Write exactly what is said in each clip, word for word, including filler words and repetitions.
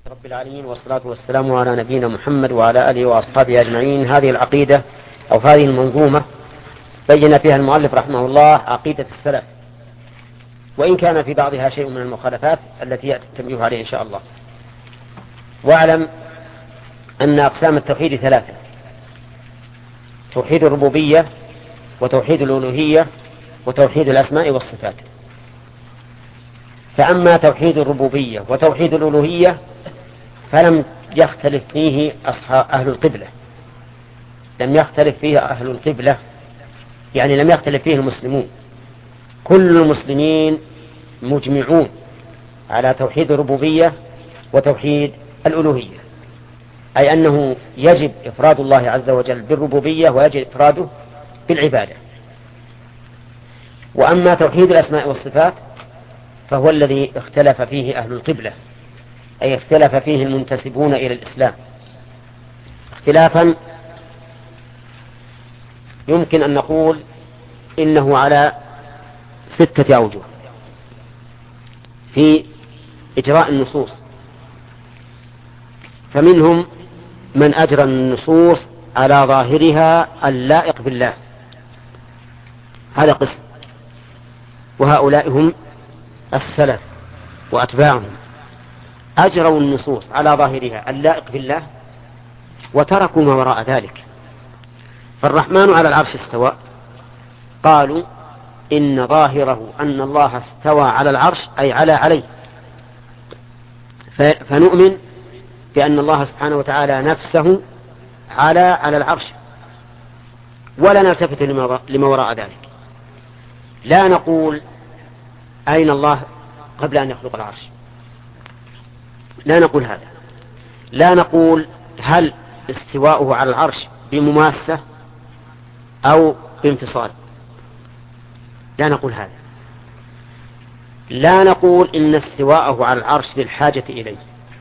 رب العالمين والصلاة والسلام على نبينا محمد وعلى آله وأصحابه أجمعين. هذه العقيدة أو هذه المنظومة بين فيها المؤلف رحمه الله عقيدة السلف، وإن كان في بعضها شيء من المخالفات التي يأتي التنبيه عليه إن شاء الله. واعلم أن أقسام التوحيد ثلاثة: توحيد الربوبية، وتوحيد الألوهية، وتوحيد الأسماء والصفات. فأما توحيد الربوبية وتوحيد الألوهية فلم يختلف فيه أصحاب أهل القبلة، لم يختلف فيه أهل القبلة يعني لم يختلف فيه المسلمون. كل المسلمين مجمعون على توحيد الربوبية وتوحيد الألوهية، أي أنه يجب إفراد الله عز وجل بالربوبية ويجب إفراده بالعبادة. وأما توحيد الأسماء والصفات فهو الذي اختلف فيه أهل القبلة، أي اختلف فيه المنتسبون إلى الإسلام اختلافا يمكن أن نقول إنه على ستة أوجه في إجراء النصوص. فمنهم من أجرى النصوص على ظاهرها اللائق بالله، هذا قسم، وهؤلاء هم السلف وأتباعهم، أجروا النصوص على ظاهرها اللائق بالله وتركوا ما وراء ذلك. فالرحمن على العرش استوى، قالوا إن ظاهره أن الله استوى على العرش أي على عليه، فنؤمن بأن الله سبحانه وتعالى نفسه على على العرش، ولا نلتفت لما وراء ذلك. لا نقول أين الله قبل أن يخلق العرش، لا نقول هذا. لا نقول هل استواؤه على العرش بمماسة أو بانفصال، لا نقول هذا. لا نقول إن استواءه على العرش للحاجة إليه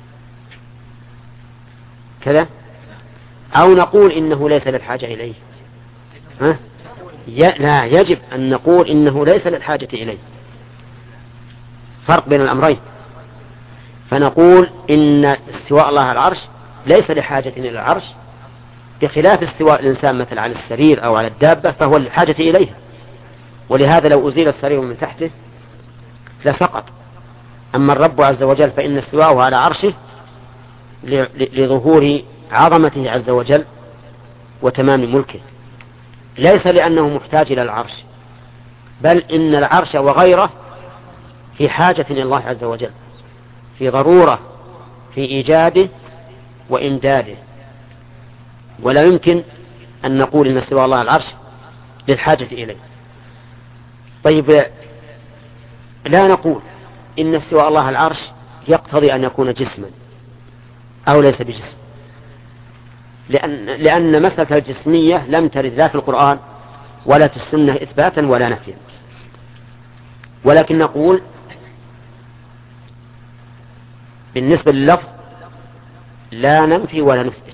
كذا، أو نقول إنه ليس للحاجة إليه. ها؟ لا، يجب أن نقول إنه ليس للحاجة إليه، فرق بين الأمرين. فنقول إن استواء الله على العرش ليس لحاجة إلى العرش، بخلاف استواء الإنسان مثل على السرير أو على الدابة فهو للحاجة إليها، ولهذا لو أزيل السرير من تحته لسقط. أما الرب عز وجل فإن استواءه على عرشه لظهور عظمته عز وجل وتمام ملكه، ليس لأنه محتاج إلى العرش، بل إن العرش وغيره في حاجة إلى الله عز وجل، في ضرورة في إيجاده وإمداده. ولا يمكن أن نقول إن استواء الله على العرش للحاجة إليه. طيب، لا نقول إن استواء الله على العرش يقتضي أن يكون جسما أو ليس بجسم، لأن, لأن مسألة الجسمية لم ترد لا في القرآن ولا في السنة إثباتا ولا نفيا. ولكن نقول بالنسبة لللفظ لا ننفي ولا نثبت،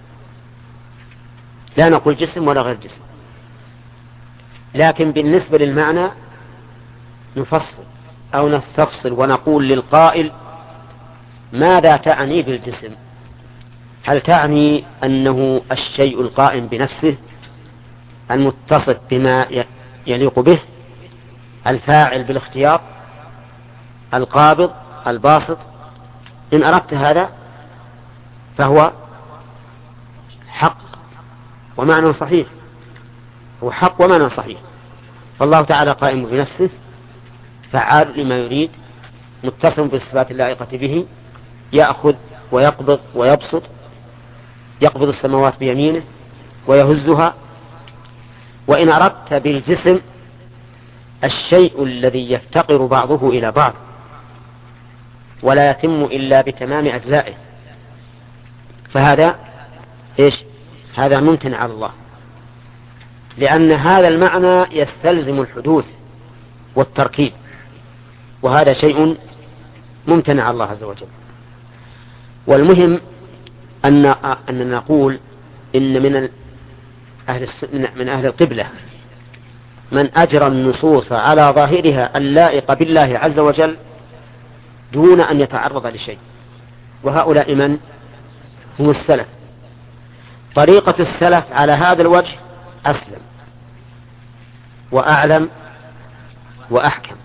لا نقول جسم ولا غير جسم. لكن بالنسبة للمعنى نفصل أو نستفصل ونقول للقائل ماذا تعني بالجسم؟ هل تعني أنه الشيء القائم بنفسه المتصف بما يليق به، الفاعل بالاختيار، القابض الباسط؟ إن أردت هذا فهو حق ومعنى صحيح، هو حق ومعنى صحيح. فالله تعالى قائم بنفسه، فعال لما يريد، متصف بالصفات اللائقة به، يأخذ ويقبض ويبسط، يقبض السماوات بيمينه ويهزها. وإن أردت بالجسم الشيء الذي يفتقر بعضه إلى بعض ولا يتم إلا بتمام أجزائه، فهذا إيش؟ هذا ممتنع على الله، لأن هذا المعنى يستلزم الحدوث والتركيب، وهذا شيء ممتنع على الله عز وجل. والمهم أن أن نقول إن من أهل من أهل القبلة من أجرى النصوص على ظاهرها اللائقة بالله عز وجل دون أن يتعرض لشيء، وهؤلاء من هم السلف. طريقة السلف على هذا الوجه أسلم وأعلم وأحكم.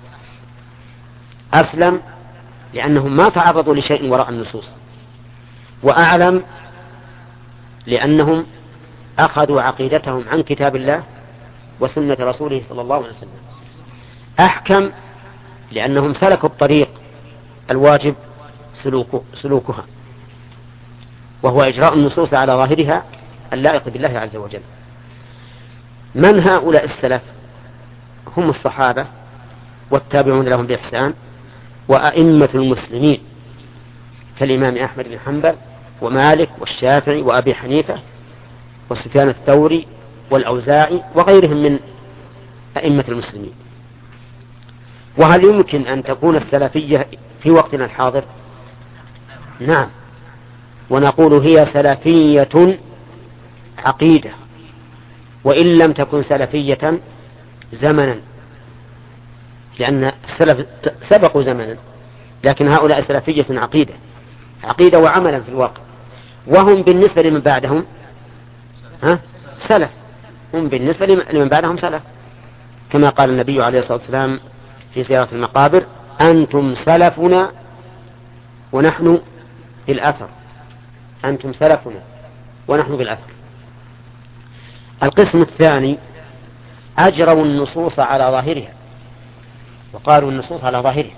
أسلم لأنهم ما تعرضوا لشيء وراء النصوص، وأعلم لأنهم أخذوا عقيدتهم عن كتاب الله وسنة رسوله صلى الله عليه وسلم. أحكم لأنهم سلكوا الطريق الواجب سلوكه سلوكها، وهو إجراء النصوص على ظاهرها اللائق بالله عز وجل. من هؤلاء السلف؟ هم الصحابة والتابعون لهم بإحسان وأئمة المسلمين كالإمام أحمد بن حنبل ومالك والشافعي وأبي حنيفة وسفيان الثوري والأوزاعي وغيرهم من أئمة المسلمين. وهل يمكن أن تكون السلفية في وقتنا الحاضر؟ نعم، ونقول هي سلفية عقيدة، وإن لم تكن سلفية زمنا، لأن السلف سبقوا زمنا، لكن هؤلاء سلفية عقيدة عقيدة وعملا في الواقع. وهم بالنسبة لمن بعدهم ها سلف، هم بالنسبة لمن بعدهم سلف، كما قال النبي عليه الصلاة والسلام في زيارة المقابر: أنتم سلفنا ونحن بالأثر، أنتم سلفنا ونحن بالأثر. القسم الثاني أجروا النصوص على ظاهرها، وقالوا النصوص على ظاهرها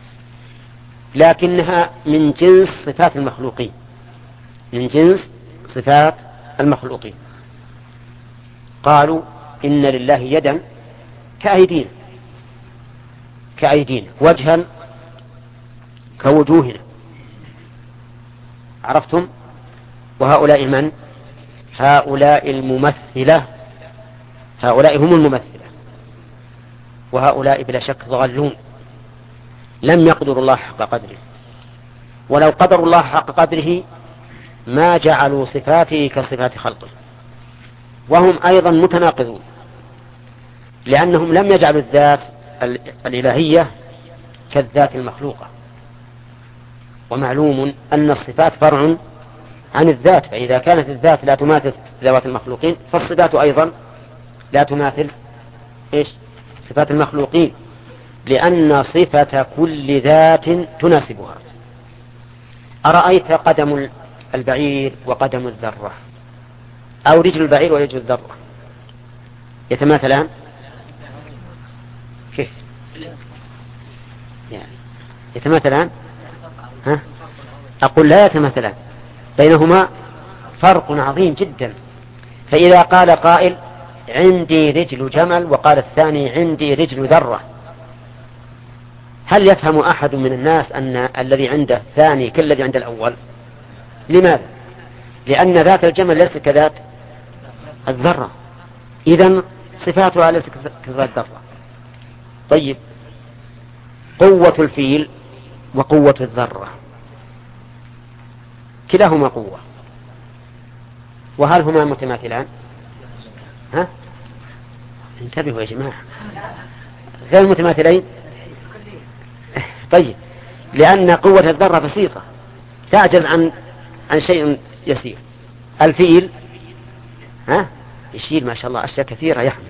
لكنها من جنس صفات المخلوقين، من جنس صفات المخلوقين. قالوا إن لله يدا كأيدينا كأيدينا وجها كوجوهنا. عرفتم؟ وهؤلاء من؟ هؤلاء الممثلة، هؤلاء هم الممثلة، وهؤلاء بلا شك ضالون، لم يقدروا الله حق قدره، ولو قدروا الله حق قدره ما جعلوا صفاته كصفات خلقه. وهم أيضا متناقضون، لأنهم لم يجعلوا الذات الإلهية كالذات المخلوقة، ومعلوم أن الصفات فرع عن الذات، فإذا كانت الذات لا تماثل ذوات المخلوقين فالصفات أيضا لا تماثل إيش؟ صفات المخلوقين، لأن صفة كل ذات تناسبها. أرأيت قدم البعير وقدم الذرة، أو رجل البعير ورجل الذرة، يتماثلان؟ كيف يعني يتماثلان؟ ها؟ أقول لا يتماثلان، بينهما فرق عظيم جدا. فإذا قال قائل عندي رجل جمل وقال الثاني عندي رجل ذرة، هل يفهم أحد من الناس أن الذي عنده الثاني كالذي عند الأول؟ لماذا؟ لأن ذات الجمل ليست كذات الذرة، إذن صفاتها ليست كذات الذرة. طيب، قوة الفيل وقوة الذرة كلاهما قوة، وهل هما متماثلان؟ ها؟ انتبهوا يا جماعة، غير متماثلين. طيب، لأن قوة الذرة بسيطة تعجز عن عن شيء يسير. الفيل ها يشيل ما شاء الله أشياء كثيرة يحمل.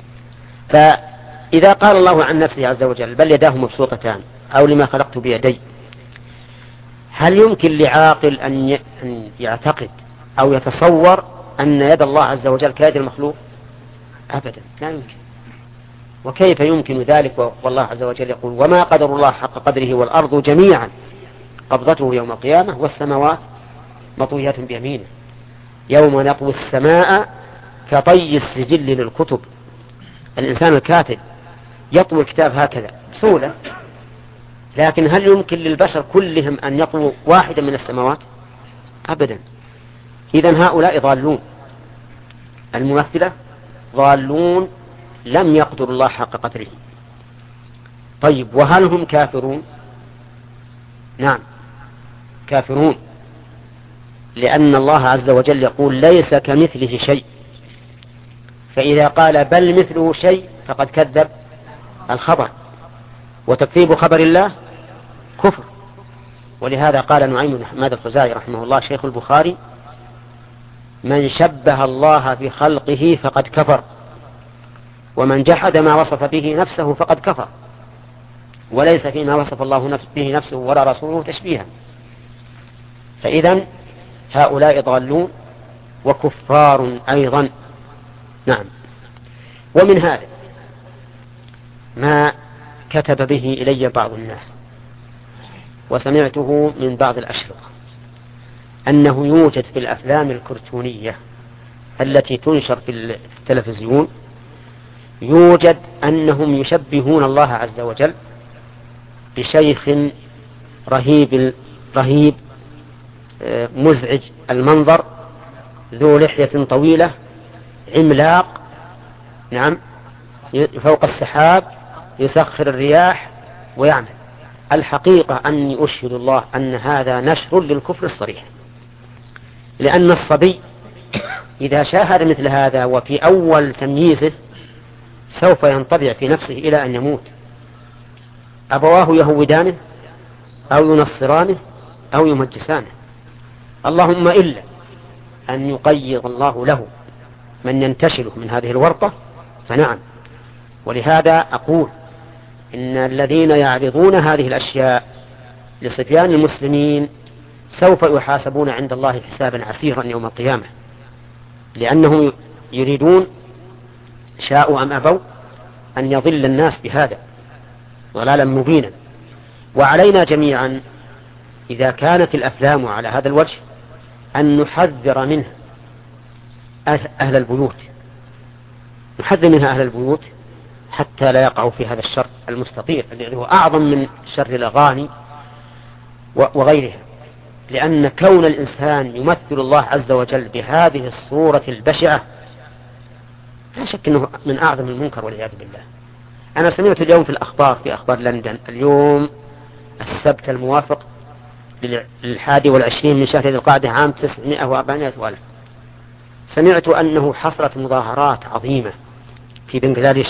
فإذا قال الله عن نفسه عز وجل بل يداه مبسوطتان أو لما خلقت بيدي، هل يمكن لعاقل أن يعتقد أو يتصور أن يد الله عز وجل كيد المخلوق؟ أبدا، لا يمكن. وكيف يمكن ذلك والله عز وجل يقول وما قدر الله حق قدره والأرض جميعا قبضته يوم القيامة والسماوات مطويات بيمينه يوم نطوي السماء كطي السجل للكتب. الإنسان الكاتب يطوي الكتاب هكذا بسهولة، لكن هل يمكن للبشر كلهم أن يطووا واحدا من السماوات؟ أبدا. إذن هؤلاء ضالون، الممثلة ضالون لم يقدر الله حق قدره. طيب، وهل هم كافرون؟ نعم كافرون، لأن الله عز وجل يقول ليس كمثله شيء، فإذا قال بل مثله شيء فقد كذب الخبر، وتكذيب خبر الله كفر. ولهذا قال نعيم بن حماد الخزاعي رحمه الله شيخ البخاري: من شبه الله بخلقه فقد كفر، ومن جحد ما وصف به نفسه فقد كفر، وليس فيما وصف الله به نفسه ولا رسوله تشبيها. فإذن هؤلاء ضالون وكفار أيضا. نعم. ومن هذا ما كتب به إلي بعض الناس وسمعته من بعض الأشرطة، أنه يوجد في الأفلام الكرتونية التي تنشر في التلفزيون، يوجد أنهم يشبهون الله عز وجل بشيخ رهيب رهيب مزعج المنظر، ذو لحية طويلة عملاق، نعم، فوق السحاب، يسخر الرياح ويعمل. الحقيقة أني أشهد الله أن هذا نشر للكفر الصريح، لأن الصبي إذا شاهد مثل هذا وفي أول تمييزه سوف ينطبع في نفسه إلى أن يموت. أبواه يهودانه أو ينصرانه أو يمجسانه، اللهم إلا أن يقيض الله له من ينتشله من هذه الورطة فنعم. ولهذا أقول إن الذين يعرضون هذه الأشياء لصبيان المسلمين سوف يحاسبون عند الله حسابا عسيرا يوم القيامة، لأنهم يريدون شاءوا أم أبوا أن يضل الناس بهذا ضلالا مبينا. وعلينا جميعا إذا كانت الأفلام على هذا الوجه أن نحذر منها أهل البيوت، نحذر منها أهل البيوت حتى لا يقعوا في هذا الشر المستطير الذي هو أعظم من شر الأغاني وغيرها. لأن كون الإنسان يمثل الله عز وجل بهذه الصورة البشعة لا شك أنه من أعظم المنكر والعياذ بالله. أنا سمعت اليوم في الأخبار في أخبار لندن اليوم السبت الموافق للحادي والعشرين من شهر ذي القعدة عام تسعمائة وأربعمائة ألف، سمعت أنه حصلت مظاهرات عظيمة في بنغلاديش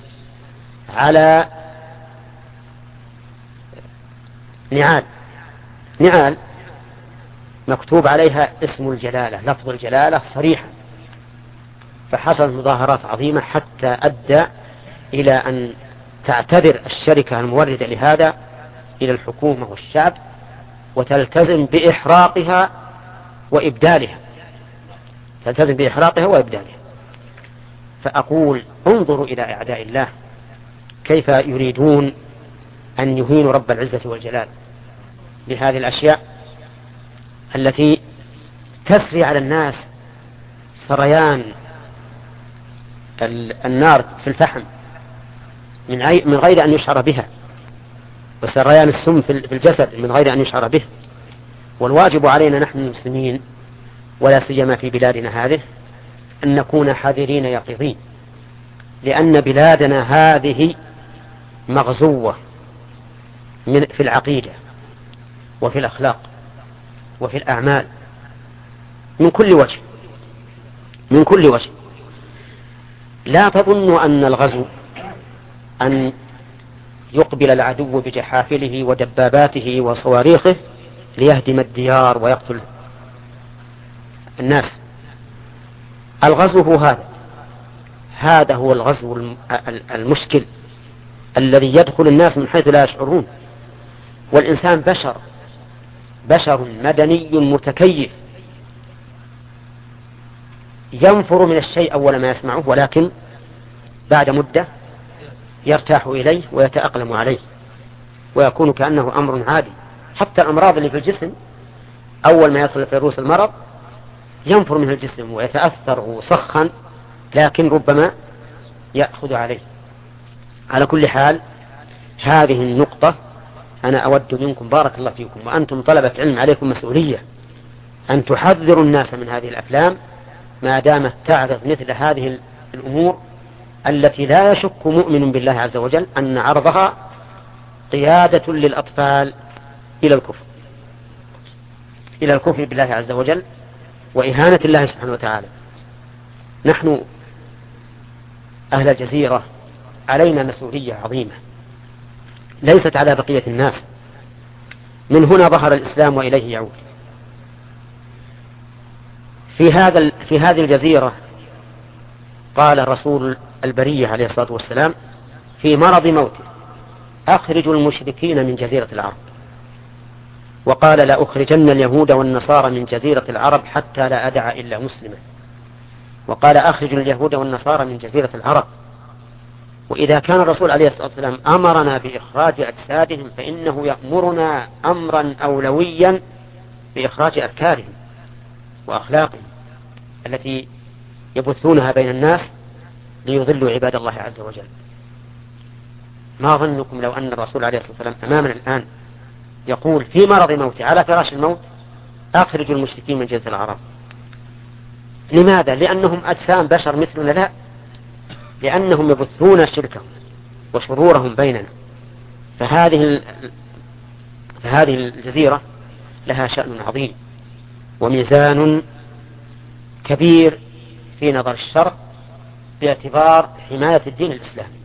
على نعال نعال مكتوب عليها اسم الجلالة، لفظ الجلالة صريحا، فحصلت مظاهرات عظيمة حتى أدى إلى أن تعتذر الشركة الموردة لهذا إلى الحكومة والشعب وتلتزم بإحراقها وإبدالها، تلتزم بإحراقها وإبدالها. فأقول انظروا إلى أعداء الله كيف يريدون أن يهينوا رب العزة والجلال بهذه الأشياء التي تسري على الناس سريان النار في الفحم من غير أن يشعر بها، وسريان السم في الجسد من غير أن يشعر به. والواجب علينا نحن المسلمين ولا سيما في بلادنا هذه أن نكون حذرين يقظين، لأن بلادنا هذه مغزوة من في العقيدة وفي الأخلاق وفي الأعمال من كل وجه من كل وجه. لا تظنوا أن الغزو أن يقبل العدو بجحافله ودباباته وصواريخه ليهدم الديار ويقتل الناس. الغزو هو هذا هذا هو الغزو المشكل الذي يدخل الناس من حيث لا يشعرون. والإنسان بشر بشر مدني متكيف ينفر من الشيء أول ما يسمعه، ولكن بعد مدة يرتاح إليه ويتأقلم عليه ويكون كأنه أمر عادي. حتى الأمراض اللي في الجسم أول ما يدخل في رؤوس المرض ينفر منه الجسم ويتأثر وسخن، لكن ربما يأخذ عليه. على كل حال هذه النقطة أنا أود منكم بارك الله فيكم وأنتم طلبة علم عليكم مسؤولية أن تحذروا الناس من هذه الأفلام ما دامت تعرض مثل هذه الأمور التي لا يشك مؤمن بالله عز وجل أن عرضها قيادة للأطفال إلى الكفر إلى الكفر بالله عز وجل وإهانة الله سبحانه وتعالى. نحن أهل الجزيرة علينا مسؤولية عظيمة ليست على بقية الناس، من هنا ظهر الإسلام وإليه يعود. في هذا في هذه الجزيرة قال رسول البرية عليه الصلاة والسلام في مرض موته: أخرجوا المشركين من جزيرة العرب. وقال: لا أخرجن اليهود والنصارى من جزيرة العرب حتى لا أدع إلا مسلما. وقال: أخرجوا اليهود والنصارى من جزيرة العرب. وإذا كان الرسول عليه الصلاة والسلام أمرنا بإخراج أجسادهم فإنه يأمرنا أمرا أولويا بإخراج أفكارهم وأخلاقهم التي يبثونها بين الناس ليضلوا عباد الله عز وجل. ما ظنكم لو أن الرسول عليه الصلاة والسلام أمامنا الآن يقول في مرض موته على فراش الموت: أخرجوا المشركين من جزيرة العرب. لماذا؟ لأنهم أجسام بشر مثلنا؟ لا، لأنهم يبثون شركهم وشرورهم بيننا. فهذه فهذه الجزيرة لها شأن عظيم وميزان كبير في نظر الشرع باعتبار حماية الدين الإسلامي.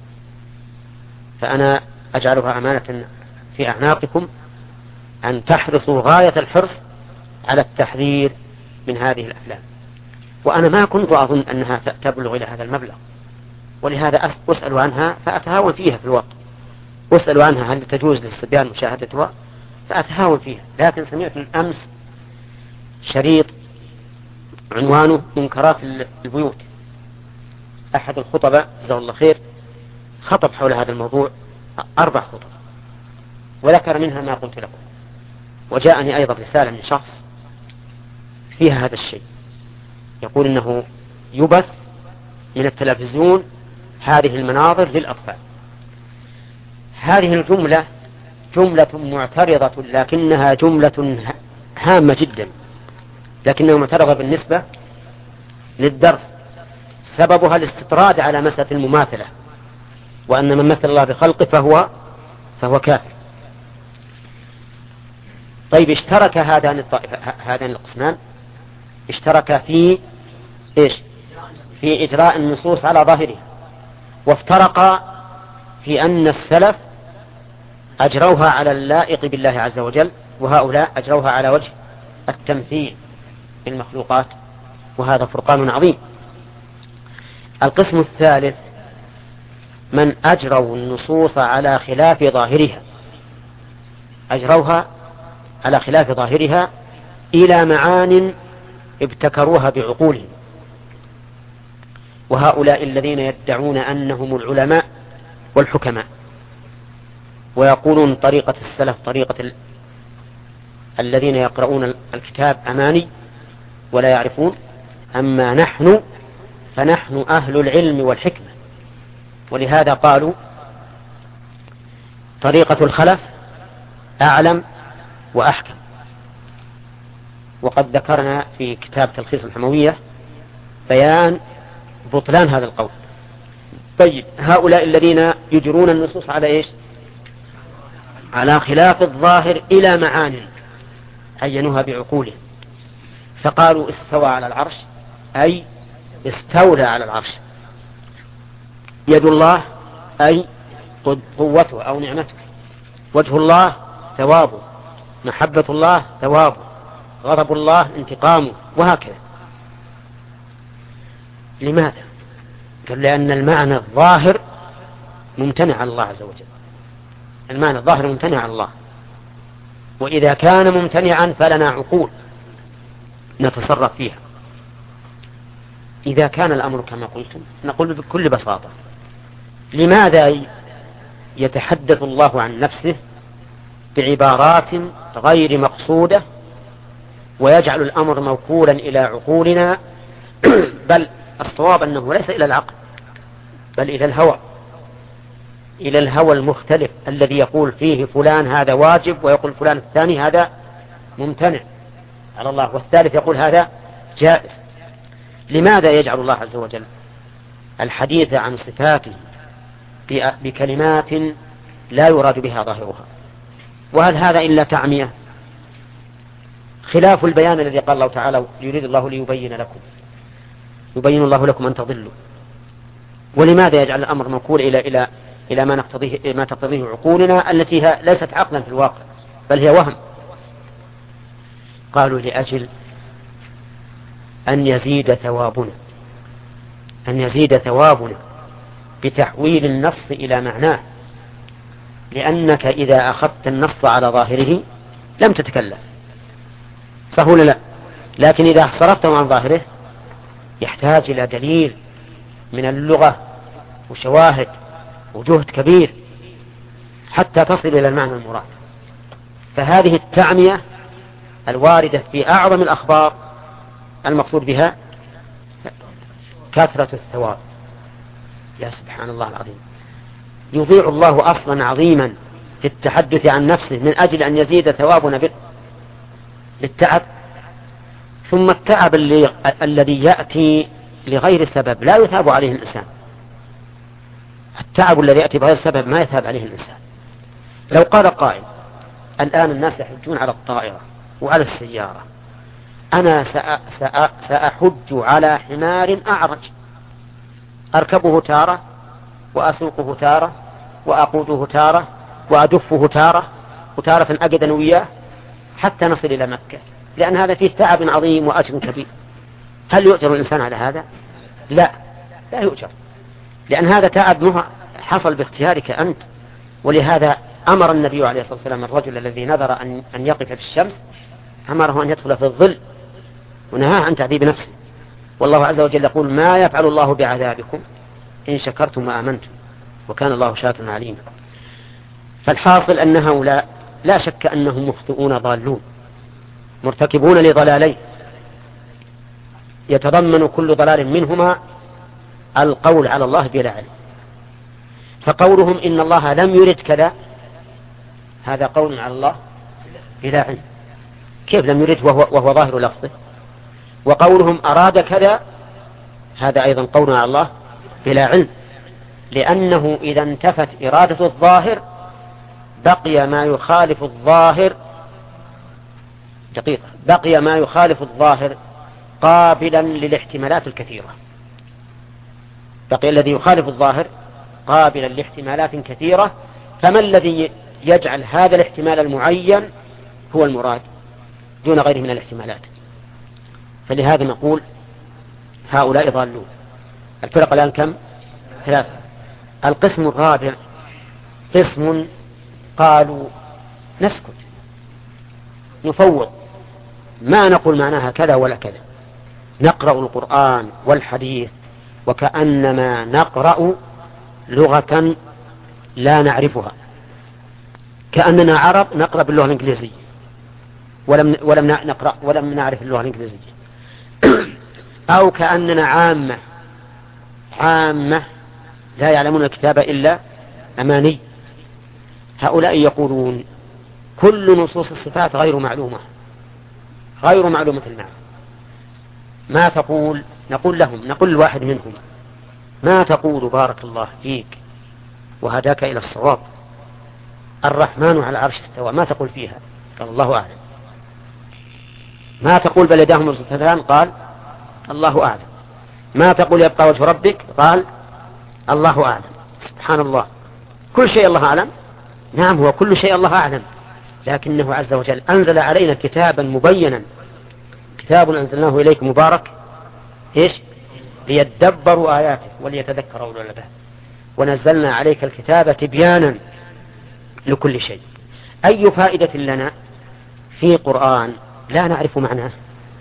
فأنا أجعلها أمانة في أعناقكم أن تحرصوا غاية الحرص على التحذير من هذه الأفلام. وأنا ما كنت أظن أنها تبلغ إلى هذا المبلغ، ولهذا أسأل عنها فأتهاون فيها في الوقت. أسأل عنها هل تجوز للصبيان مشاهدتها فأتهاون فيها. لكن سمعت من أمس شريط عنوانه منكرات البيوت. أحد الخطباء جزاه الله خير خطب حول هذا الموضوع أربع خطب وذكر منها ما قلت لكم. وجاءني أيضا رسالة من شخص فيها هذا الشيء، يقول إنه يبث من التلفزيون هذه المناظر للأطفال. هذه الجملة جملة معترضة، لكنها جملة هامة جدا، لكنها معترضة بالنسبة للدرس. سببها الاستطراد على مسألة المماثلة، وأن من مثل الله بخلقه فهو فهو كافر. طيب، اشترك هذان هذان القسمان اشترك في ايش؟ في إجراء النصوص على ظاهرها، وافترق في أن السلف أجروها على اللائق بالله عز وجل، وهؤلاء أجروها على وجه التمثيل بالمخلوقات، وهذا فرقان عظيم. القسم الثالث من أجروا النصوص على خلاف ظاهرها، أجروها على خلاف ظاهرها إلى معان ابتكروها بعقولهم. وهؤلاء الذين يدعون أنهم العلماء والحكماء ويقولون طريقة السلف طريقة ال... الذين يقرؤون الكتاب أماني ولا يعرفون، أما نحن فنحن أهل العلم والحكمة. ولهذا قالوا طريقة الخلف أعلم وأحكم. وقد ذكرنا في كتاب تلخيص الحموية بيان بطلان هذا القول. طيب، هؤلاء الذين يجرون النصوص على إيش؟ على خلاف الظاهر إلى معان عينوها بعقولهم، فقالوا استوى على العرش أي استولى على العرش، يد الله أي قوته أو نعمته، وجه الله ثوابه، محبة الله ثوابه، غضب الله انتقامه، وهكذا. لماذا؟ قال لأن المعنى الظاهر ممتنع عن الله عز وجل. المعنى الظاهر ممتنع عن الله، وإذا كان ممتنعا فلنا عقول نتصرف فيها. إذا كان الأمر كما قلتم نقول بكل بساطة: لماذا يتحدث الله عن نفسه بعبارات غير مقصودة ويجعل الأمر موكولا إلى عقولنا؟ بل الصواب أنه ليس إلى العقل بل إلى الهوى، إلى الهوى المختلف الذي يقول فيه فلان هذا واجب، ويقول فلان الثاني هذا ممتنع على الله، والثالث يقول هذا جائز. لماذا يجعل الله عز وجل الحديث عن صفاته بكلمات لا يراد بها ظاهرها؟ وهل هذا إلا تعمية؟ خلاف البيان الذي قال الله تعالى: يريد الله ليبين لكم، يبين الله لكم أن تضلوا. ولماذا يجعل الأمر موكول إلى إلى إلى ما نقتضيه ما تقتضيه عقولنا التي ليست عقلا في الواقع بل هي وهم؟ قالوا لأجل أن يزيد ثوابنا أن يزيد ثوابنا بتحويل النص إلى معناه، لأنك إذا أخذت النص على ظاهره لم تتكلم، صح ولا لا؟ لكن إذا صرفته عن ظاهره يحتاج إلى دليل من اللغة وشواهد وجهد كبير حتى تصل إلى المعنى المراد. فهذه التعمية الواردة في أعظم الأخبار المقصود بها كثرة الثواب. يا سبحان الله العظيم، يضيع الله أصلا عظيما في التحدث عن نفسه من أجل أن يزيد ثوابنا بالتعب، ثم التعب اللي الذي يأتي لغير سبب لا يثاب عليه الإنسان. التعب الذي يأتي بغير سبب ما يثاب عليه الإنسان. لو قال قائل الآن الناس يحجون على الطائرة وعلى السيارة، أنا سأحج على حمار أعرج أركبه تارة وأسوقه تارة وأقوده تارة وأدفه تارة وتارة أجد وياه حتى نصل إلى مكة، لأن هذا فيه تعب عظيم وأجر كبير. هل يؤجر الإنسان على هذا؟ لا، لا يؤجر، لأن هذا تعب حصل باختيارك أنت. ولهذا أمر النبي عليه الصلاة والسلام الرجل الذي نذر أن يقف في الشمس أمره أن يدخل في الظل ونهاه عن تعذيب نفسه. والله عز وجل يقول ما يفعل الله بعذابكم إن شكرتم وآمنتم وكان الله شاكرا عليما. فالحاصل أن هؤلاء لا شك أنهم مخطئون ضالون مرتكبون لضلالين يتضمن كل ضلال منهما القول على الله بلا علم. فقولهم إن الله لم يرد كذا هذا قول على الله بلا علم، كيف لم يرد وهو, وهو ظاهر لفظه؟ وقولهم أراد كذا هذا أيضا قول على الله بلا علم، لأنه إذا انتفت إرادة الظاهر بقي ما يخالف الظاهر دقيقة بقي ما يخالف الظاهر قابلا للاحتمالات الكثيرة. بقي الذي يخالف الظاهر قابلا لاحتمالات كثيرة، فما الذي يجعل هذا الاحتمال المعين هو المراد دون غيره من الاحتمالات؟ فلهذا نقول هؤلاء ضالون. الفرق الآن كم؟ ثلاثة. القسم الرابع قسم قالوا نسكت نفوض ما نقول معناها كذا ولا كذا، نقرأ القرآن والحديث وكأنما نقرأ لغة لا نعرفها، كأننا عرب نقرأ باللغة الإنجليزية ولم ولم نقرأ ولم نعرف اللغة الإنجليزية أو كأننا عامة عامة لا يعلمون الكتاب إلا أماني. هؤلاء يقولون كل نصوص الصفات غير معلومة غير معلومة المعنى. ما تقول؟ نقول لهم نقول الواحد منهم ما تقول بارك الله فيك وهداك إلى الصواب الرحمن على العرش استوى، ما تقول فيها؟ قال الله أعلم. ما تقول بل يداه مبسوطتان؟ قال الله أعلم. ما تقول يبقى وجه ربك؟ قال الله أعلم. سبحان الله، كل شيء الله أعلم. نعم هو كل شيء الله أعلم، لكنه عز وجل أنزل علينا كتابا مبينا، كتاب أنزلناه إليك مبارك إيش ليدبروا آياته وليتذكروا أولو الألباب ونزلنا عليك الكتاب تبيانا لكل شيء. أي فائدة لنا في قرآن لا نعرف معناه؟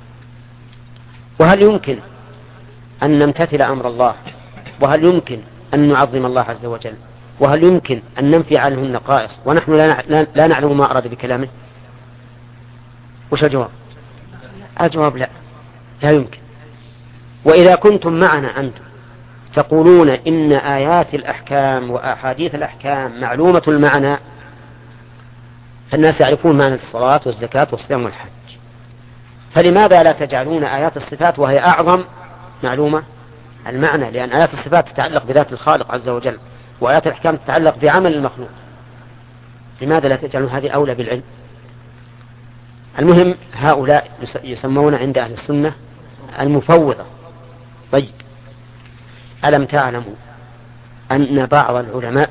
وهل يمكن أن نمتثل أمر الله؟ وهل يمكن أن نعظم الله عز وجل؟ وهل يمكن أن ننفي عنه النقائص ونحن لا نعلم ما أراد بكلامه؟ وش الجواب؟ الجواب لا، لا يمكن. وإذا كنتم معنا أنتم تقولون إن آيات الأحكام وأحاديث الأحكام معلومة المعنى، فالناس يعرفون معنى الصلاة والزكاة والصيام والحج، فلماذا لا تجعلون آيات الصفات وهي أعظم معلومة المعنى؟ لأن آيات الصفات تتعلق بذات الخالق عز وجل، وآيات الأحكام تتعلق بعمل المخلوق. لماذا لا تجعلون هذه أولى بالعلم؟ المهم هؤلاء يسمون عند أهل السنة المفوضة. طيب، ألم تعلموا أن بعض العلماء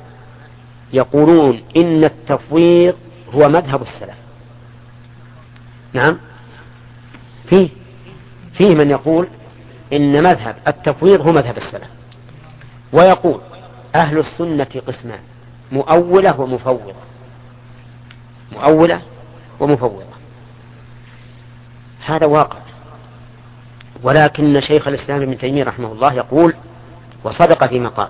يقولون إن التفويض هو مذهب السلف؟ نعم، فيه فيه من يقول إن مذهب التفويض هو مذهب السلف، ويقول أهل السنة قسمان: مؤولة ومفوضة، مؤولة ومفوضة. هذا واقع، ولكن شيخ الإسلام ابن تيمية رحمه الله يقول، وصدق فيما قال: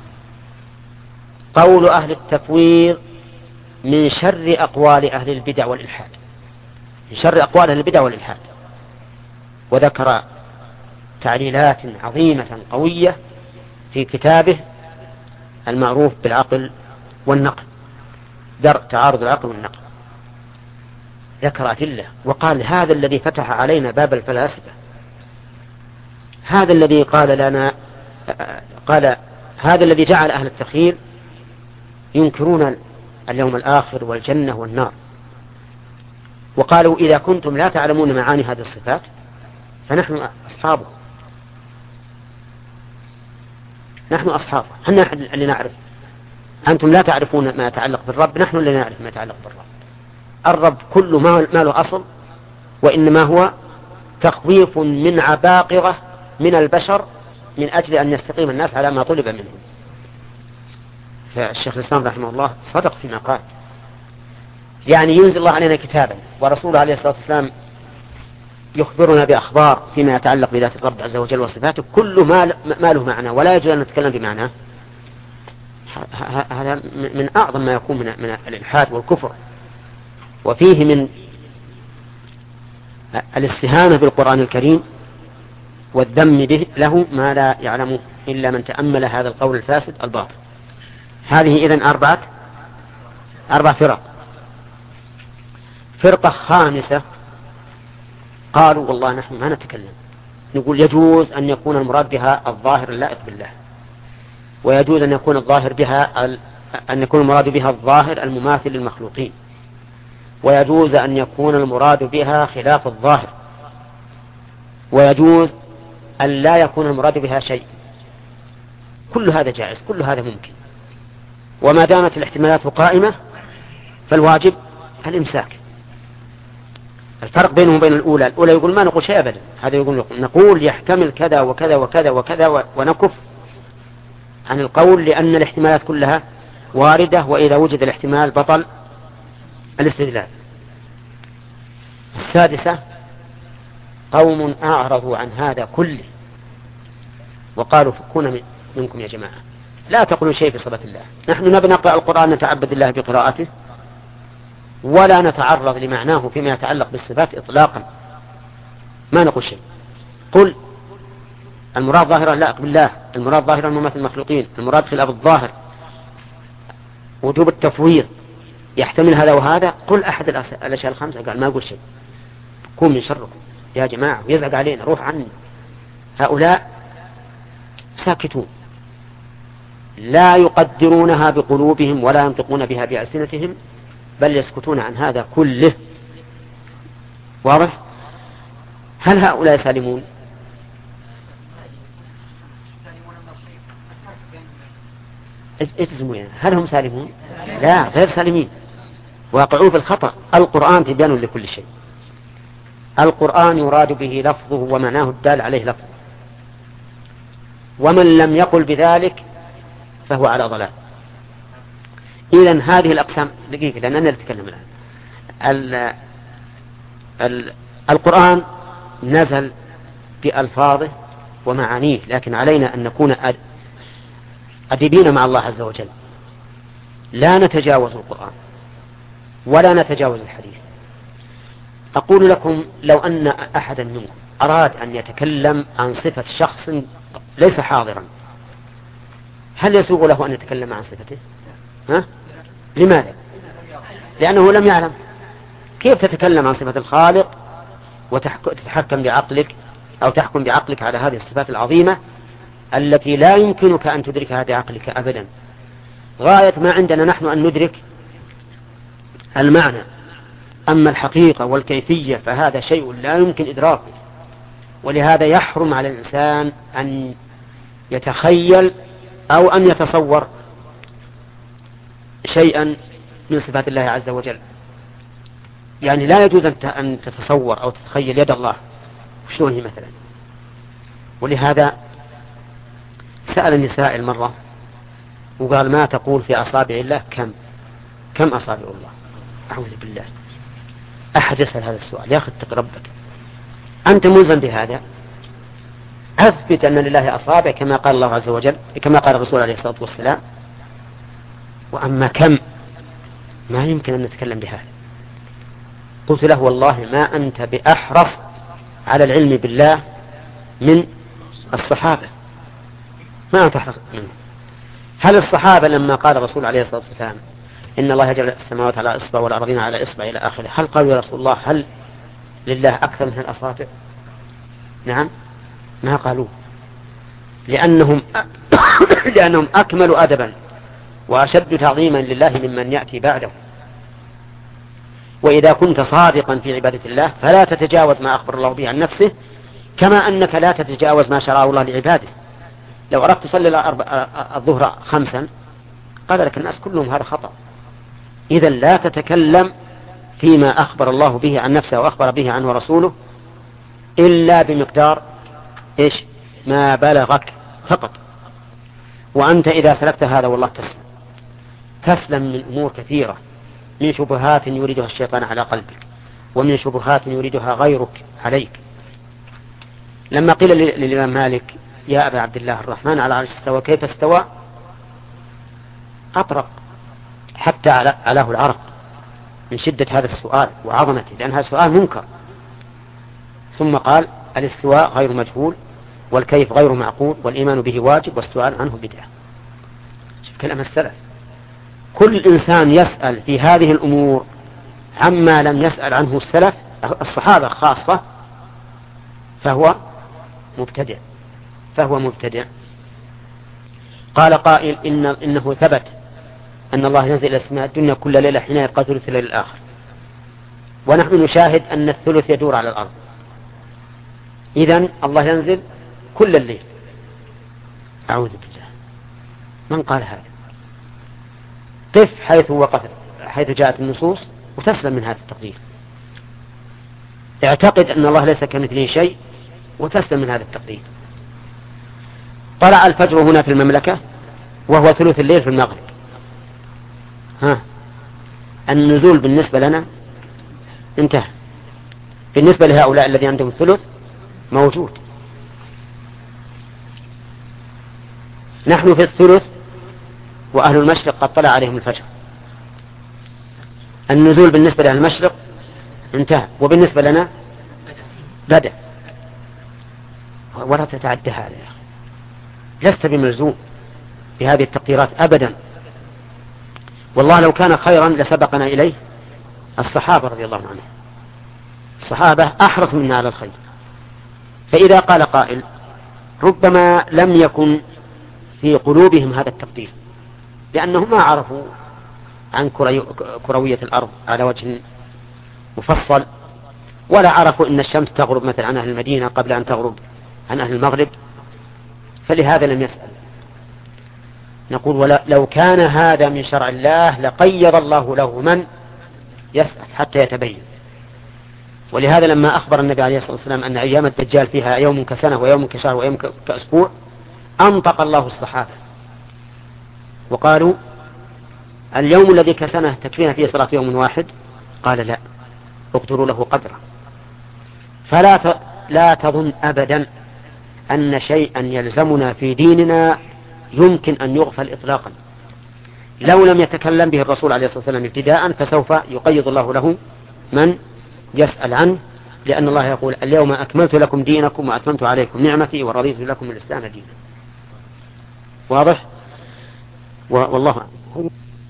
قول أهل التفويض من شر أقوال أهل البدع والإلحاد، من شر أقوال أهل البدع والإلحاد. وذكر تعليلات عظيمة قوية في كتابه المعروف بالعقل والنقل، درء تعارض العقل والنقل. ذكر أدلة وقال: هذا الذي فتح علينا باب الفلاسفة، هذا الذي قال لنا، قال هذا الذي جعل أهل التخيل ينكرون اليوم الآخر والجنة والنار، وقالوا: إذا كنتم لا تعلمون معاني هذه الصفات فنحن أصحابه، نحن أصحابه، نحن اللي نعرف. أنتم لا تعرفون ما يتعلق بالرب، نحن اللي نعرف ما يتعلق بالرب. الرب كله ما له أصل، وإنما هو تخويف من عباقرة من البشر من أجل أن يستقيم الناس على ما طلب منهم. فالشيخ الإسلام رحمه الله صدق فيما قال، يعني ينزل الله علينا كتابا ورسوله عليه الصلاة والسلام يخبرنا بأخبار فيما يتعلق بذات الرب عز وجل وصفاته، كله ما له معنى ولا يجوز أن نتكلم بمعناه. هذا من أعظم ما يكون من من الإلحاد والكفر، وفيه من الاستهانة بالقرآن الكريم والذم به له ما لا يعلم إلا من تأمل هذا القول الفاسد الباطل. هذه إذن أربعة أربع فرق. فرقة خامسة قالوا: والله نحن ما نتكلم، نقول يجوز أن يكون المراد بها الظاهر اللائق بالله، ويجوز أن يكون الظاهر بها أن يكون المراد بها الظاهر المماثل للمخلوقين، ويجوز أن يكون المراد بها خلاف الظاهر، ويجوز أن لا يكون المراد بها شيء. كل هذا جائز، كل هذا ممكن، وما دامت الاحتمالات قائمة فالواجب الإمساك. الفرق بينهم وبين الأولى: الأولى يقول ما نقول شيء أبدا، هذا يقول نقول يحتمل كذا وكذا وكذا وكذا ونكف عن القول، لأن الاحتمالات كلها واردة، وإذا وجد الاحتمال بطل الاستدلال. السادسة: قوم أعرضوا عن هذا كله وقالوا: فكونا منكم يا جماعة، لا تقولوا شيء في صفات الله، نحن نبي نقرأ القرآن نتعبد الله بقراءته، ولا نتعرض لمعناه فيما يتعلق بالصفات إطلاقا، ما نقول شيء. قل المراد ظاهرا لائق بالله، المراد ظاهرا مماثل المخلوقين، المراد خلاف الظاهر، وجوب التفويض يحتمل هذا وهذا. قل أحد الأشياء الخمسة، قال ما أقول شيء، كون من شركم يا جماعة ويزعق علينا، روح عني. هؤلاء ساكتون، لا يقدرونها بقلوبهم ولا ينطقون بها بألسنتهم، بل يسكتون عن هذا كله. واضح؟ هل هؤلاء سالمون؟ اتزموا يعني. هل هم سالمون؟ لا، غير سالمين، واقعوا في الخطأ. القرآن تبيان لكل شيء، القرآن يراد به لفظه ومعناه الدال عليه لفظه، ومن لم يقل بذلك فهو على ضلال. إذن هذه الأقسام، دقيقة لأننا نتكلم الآن. ال ال القرآن نزل بألفاظه ومعانيه، لكن علينا أن نكون أديبين مع الله عز وجل، لا نتجاوز القرآن ولا نتجاوز الحديث. أقول لكم لو أن أحدا منكم أراد أن يتكلم عن صفة شخص ليس حاضرا، هل يسوغ له أن يتكلم عن صفته؟ ها؟ لماذا؟ لأنه لم يعلم. كيف تتكلم عن صفة الخالق وتتحكم بعقلك أو تحكم بعقلك على هذه الصفات العظيمة التي لا يمكنك أن تدركها بعقلك أبدا؟ غاية ما عندنا نحن أن ندرك المعنى، أما الحقيقة والكيفية فهذا شيء لا يمكن إدراكه، ولهذا يحرم على الإنسان أن يتخيل أو أن يتصور شيئا من صفات الله عز وجل. يعني لا يجوز أن تتصور أو تتخيل يد الله شلون هي مثلا؟ ولهذا سأل سائل مرة وقال ما تقول في أصابع الله كم كم أصابع الله؟ أعوذ بالله، أحد يسأل هذا السؤال؟ يا أخي اتق ربك، أنت ملزم بهذا. أثبت أن لله أصابع كما قال الله عز وجل، كما قال الرسول عليه الصلاة والسلام. وأما كم ما يمكن أن نتكلم بهذا. قلت له والله ما أنت بأحرص على العلم بالله من الصحابة، ما أنت أحرص منه. هل الصحابة لما قال الرسول عليه الصلاة والسلام إن الله يجعل السماوات على إصبع والأرضين على إصبع إلى آخره، هل قالوا يا رسول الله هل لله أكثر من الأصابع؟ نعم، ما قالوا، لأنهم لأنهم أكملوا أدبا وأشد تعظيما لله ممن يأتي بعده. وإذا كنت صادقا في عبادة الله فلا تتجاوز ما أخبر الله به عن نفسه، كما أنك لا تتجاوز ما شرعه الله لعباده. لو أردت تصلي الظهر خمسا قال لك الناس كلهم هذا خطأ، إذا لا تتكلم فيما أخبر الله به عن نفسه وأخبر به عنه رسوله إلا بمقدار إيش ما بلغك فقط. وأنت إذا سلكت هذا والله تسلم تسلم من أمور كثيرة، من شبهات يريدها الشيطان على قلبك، ومن شبهات يريدها غيرك عليك. لما قيل للإمام مالك يا أبا عبد الله الرحمن على عرش استوى كيف استوى، أطرق حتى علاه العرق من شدة هذا السؤال وعظمته، لأن هذا السؤال منكر. ثم قال الاستواء غير مجهول والكيف غير معقول والإيمان به واجب والسؤال عنه بدعة. شوف كلام السلف، كل إنسان يسأل في هذه الأمور عما لم يسأل عنه السلف الصحابة خاصة فهو مبتدع فهو مبتدع. قال قائل إن إنه ثبت أن الله ينزل إلى السماء الدنيا كل ليلة حين يبقى ثلث الليل الآخر، ونحن نشاهد أن الثلث يدور على الأرض، إذن الله ينزل كل الليل. أعوذ بالله، من قال هذا؟ قف حيث وقف حيث جاءت النصوص وتسلم من هذا التقدير. اعتقد أن الله ليس كمثله شيء وتسلم من هذا التقدير. طلع الفجر هنا في المملكة وهو ثلث الليل في المغرب، ها النزول بالنسبة لنا انتهى، بالنسبة لهؤلاء الذين عندهم الثلث موجود. نحن في الثلث وأهل المشرق قد طلع عليهم الفجر، النزول بالنسبة لأهل المشرق انتهى وبالنسبة لنا بدأ. ولا تتعدى هذا يا أخي، لست بملزوم بهذه التقديرات أبدا. والله لو كان خيرا لسبقنا إليه الصحابة رضي الله عنهم، الصحابة أحرص منا على الخير. فإذا قال قائل ربما لم يكن في قلوبهم هذا التقدير لأنهم ما عرفوا عن كروية الأرض على وجه مفصل، ولا عرفوا أن الشمس تغرب مثلا عن أهل المدينة قبل أن تغرب عن أهل المغرب، فلهذا لم يسأل. نقول ولا لو كان هذا من شرع الله لقيض الله له من يسأل حتى يتبين. ولهذا لما أخبر النبي عليه الصلاة والسلام أن أيام الدجال فيها يوم كسنة ويوم كشهر ويوم كأسبوع أنطق الله الصحابة وقالوا اليوم الذي كسنة تكفينا فيه صلاة يوم واحد؟ قال لا، اقدروا له قدره. فلا ت... لا تظن أبدا أن شيئا يلزمنا في ديننا يمكن أن يغفل إطلاقا. لو لم يتكلم به الرسول عليه الصلاة والسلام ابتداء فسوف يقيض الله له من يسأل عنه، لأن الله يقول اليوم أكملت لكم دينكم وأتممت عليكم نعمتي ورضيت لكم الإسلام دينا. واضح؟ والله أعلم.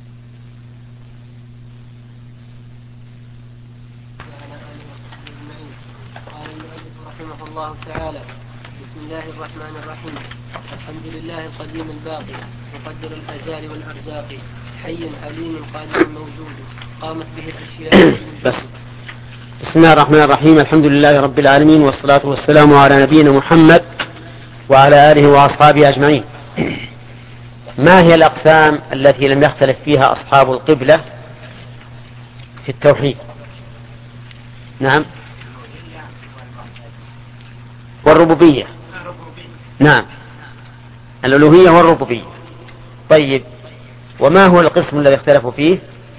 رحمه الله تعالى. بسم الله الرحمن الرحيم. الحمد لله القديم الباقي مقدر الأجال والأرزاق، حي عليم قادر موجود قامت به الأشياء. بس بسم الله الرحمن الرحيم. الحمد لله رب العالمين والصلاة والسلام على نبينا محمد وعلى آله وأصحابه أجمعين. ما هي الأقسام التي لم يختلف فيها أصحاب القبلة في التوحيد؟ نعم والربوبية. نعم، الألوهية والربوبية. طيب، وما هو القسم الذي اختلفوا فيه؟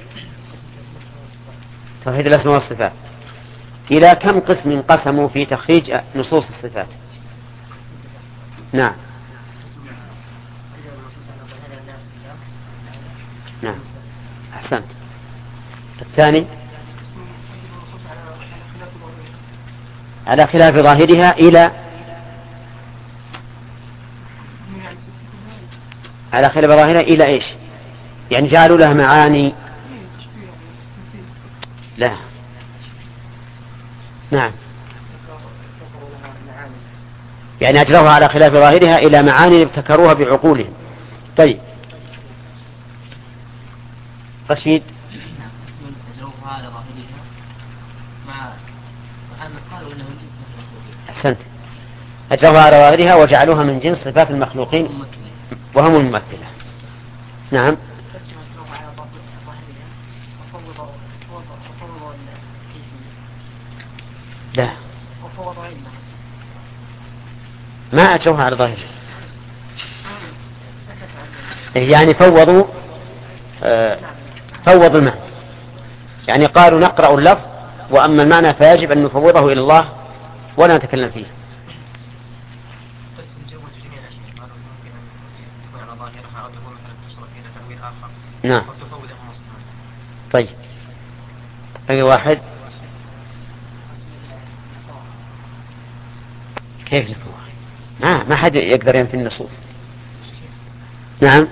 توحيد الأسماء والصفات. إلى كم قسم قسموا في تخريج نصوص الصفات؟ نعم نعم أحسنت. الثاني على خلاف ظاهرها إلى على خلاف ظاهرها إلى إيش؟ يعني جعلوا لها معاني. لا نعم، يعني أجروها على خلاف ظاهرها إلى معاني ابتكروها بعقولهم. طيب رشيد. أحسنت، أجروها على ظاهرها وجعلوها من جنس صفات المخلوقين وهم الممثلة. نعم لا، ما أجروها على ظاهرها، يعني فوضوا آه فوضوا المعنى، يعني قالوا نقرأ اللفظ وأما المعنى فيجب أن نفوضه إلى الله ولا نتكلم فيه. نعم طيب، أي واحد كيف لكم؟ ما ما حد يقدر ينفي النصوص. نعم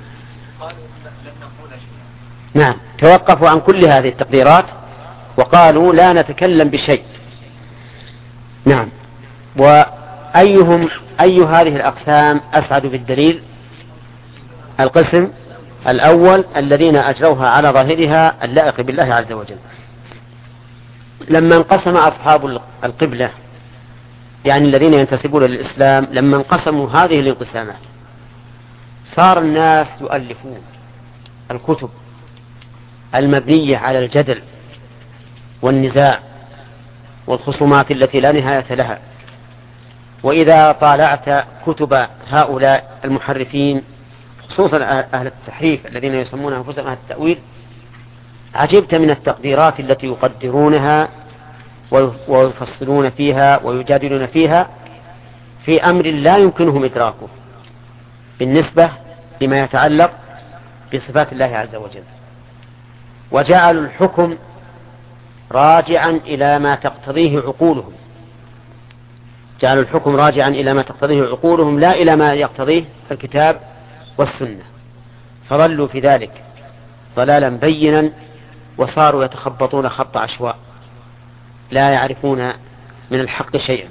نعم، توقفوا عن كل هذه التقديرات وقالوا لا نتكلم بشيء. نعم، وأيهم أي هذه الأقسام أسعد بالدليل؟ القسم الأول الذين أجروها على ظاهرها اللائق بالله عز وجل. لما انقسم أصحاب القبلة، يعني الذين ينتسبون للإسلام، لما انقسموا هذه الانقسامات صار الناس يؤلفون الكتب المبنية على الجدل والنزاع والخصومات التي لا نهاية لها. وإذا طالعت كتب هؤلاء المحرفين خصوصا أهل التحريف الذين يسمون أنفسهم أهل التأويل، عجبت من التقديرات التي يقدرونها ويفصلون فيها ويجادلون فيها في أمر لا يمكنهم إدراكه بالنسبة لما يتعلق بصفات الله عز وجل، وجعلوا الحكم راجعا إلى ما تقتضيه عقولهم، جعلوا الحكم راجعا إلى ما تقتضيه عقولهم لا إلى ما يقتضيه الكتاب والسنة، فضلوا في ذلك ضلالا بينا وصاروا يتخبطون خط عشواء لا يعرفون من الحق شيئا.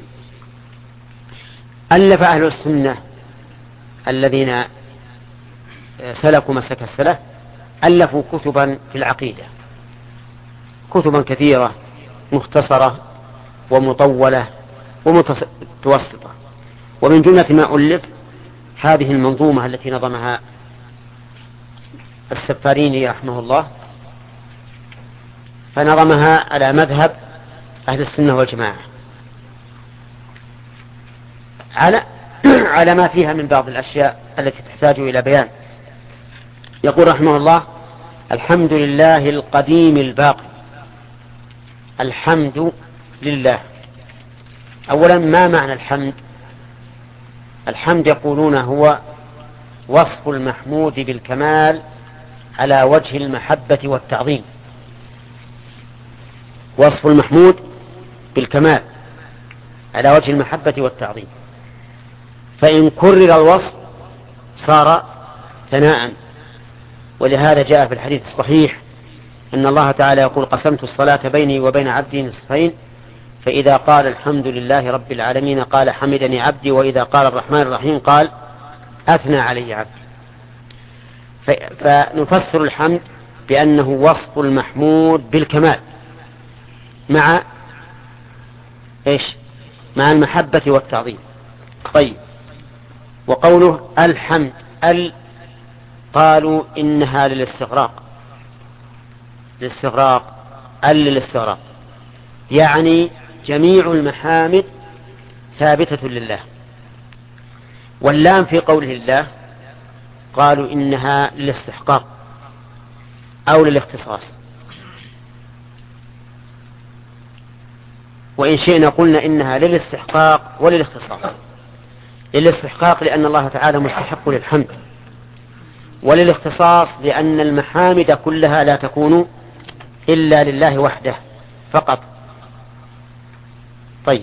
ألف أهل السنة الذين سلكوا مسلك السلف ألفوا كتبا في العقيدة، كتبا كثيرة مختصرة ومطولة ومتوسطة، ومن جملة ما ألف هذه المنظومة التي نظمها السفاريني رحمه الله، فنظمها على مذهب أهل السنة والجماعة على على ما فيها من بعض الأشياء التي تحتاج إلى بيان. يقول رحمه الله: الحمد لله القديم الباقي. الحمد لله. أولا، ما معنى الحمد؟ الحمد يقولون هو وصف المحمود بالكمال على وجه المحبة والتعظيم. وصف المحمود بالكمال على وجه المحبة والتعظيم، فإن كرر الوصف صار ثناء. ولهذا جاء في الحديث الصحيح إن الله تعالى يقول: قسمت الصلاة بيني وبين عبدي نصفين، فإذا قال الحمد لله رب العالمين قال حمدني عبدي، وإذا قال الرحمن الرحيم قال أثنى علي عبدي. فنفسر الحمد بأنه وصف المحمود بالكمال مع إيش؟ مع المحبة والتعظيم. طيب، وقوله الحمد، ال قالوا إنها للاستغراق، للاستغراق ال للاستغراق، يعني جميع المحامد ثابتة لله. واللام في قوله لله قالوا إنها للاستحقاق أو للاختصاص، وإن شئنا قلنا إنها للاستحقاق وللاختصاص. للاستحقاق لأن الله تعالى مستحق للحمد، وللاختصاص لأن المحامد كلها لا تكون إلا لله وحده فقط. طيب،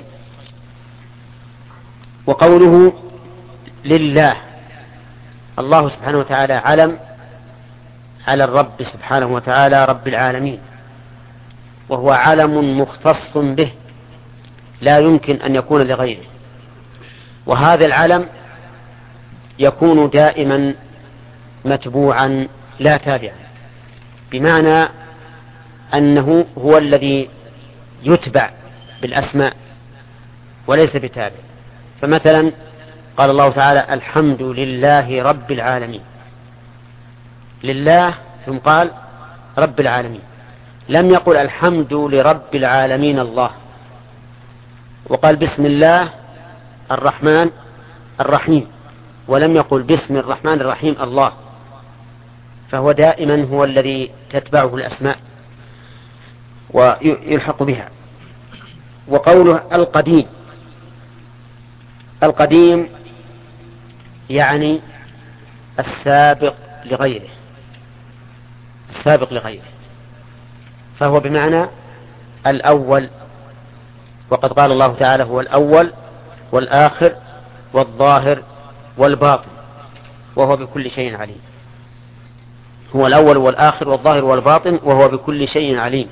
وقوله لله، الله سبحانه وتعالى علم على الرب سبحانه وتعالى رب العالمين، وهو علم مختص به لا يمكن أن يكون لغيره. وهذا العلم يكون دائما متبوعا لا تابعا، بمعنى أنه هو الذي يتبع بالأسماء وليس بتابع. فمثلا قال الله تعالى الحمد لله رب العالمين، لله ثم قال رب العالمين، لم يقل الحمد لرب العالمين الله، وقال بسم الله الرحمن الرحيم، ولم يقل بسم الرحمن الرحيم الله. فهو دائما هو الذي تتبعه الأسماء ويلحق بها. وقوله القديم، القديم يعني السابق لغيره، السابق لغيره، فهو بمعنى الأول. وقد قال الله تعالى هو الأول والآخر والظاهر والباطن وهو بكل شيء عليم. هو الأول والآخر والظاهر والباطن وهو بكل شيء عليم.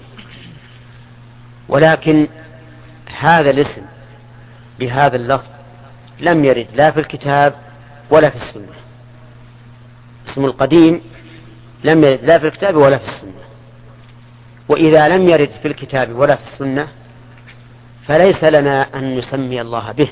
ولكن هذا الاسم بهذا اللفظ لم يرد لا في الكتاب ولا في السنة. اسم القديم لم يرد لا في الكتاب ولا في السنة. وإذا لم يرد في الكتاب ولا في السنة فليس لنا أن نسمي الله به،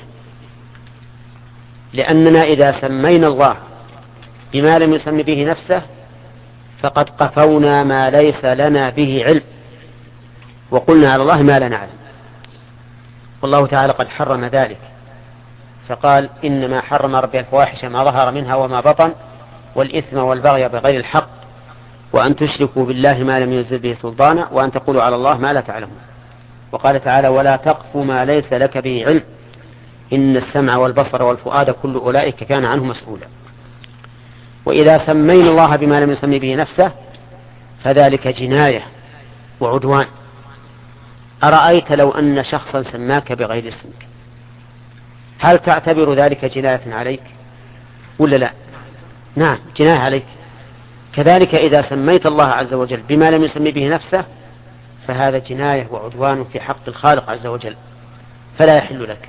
لأننا إذا سمينا الله بما لم يسمي به نفسه فقد قفونا ما ليس لنا به علم، وقلنا على الله ما لا نعلم. والله تعالى قد حرم ذلك، فقال إنما حرم ربي الفواحش ما ظهر منها وما بطن والإثم والبغي بغير الحق وأن تشركوا بالله ما لم ينزل به سلطانا وأن تقولوا على الله ما لا تعلمون. وقال تعالى ولا تقف ما ليس لك به علم إن السمع والبصر والفؤاد كل أولئك كان عنه مسؤولا. وإذا سمينا الله بما لم يسمي به نفسه فذلك جناية وعدوان. أرأيت لو أن شخصا سماك بغير اسمك، هل تعتبر ذلك جناية عليك ولا لا؟ نعم، جناية عليك. كذلك إذا سميت الله عز وجل بما لم يسمي به نفسه فهذا جناية وعدوان في حق الخالق عز وجل، فلا يحل لك.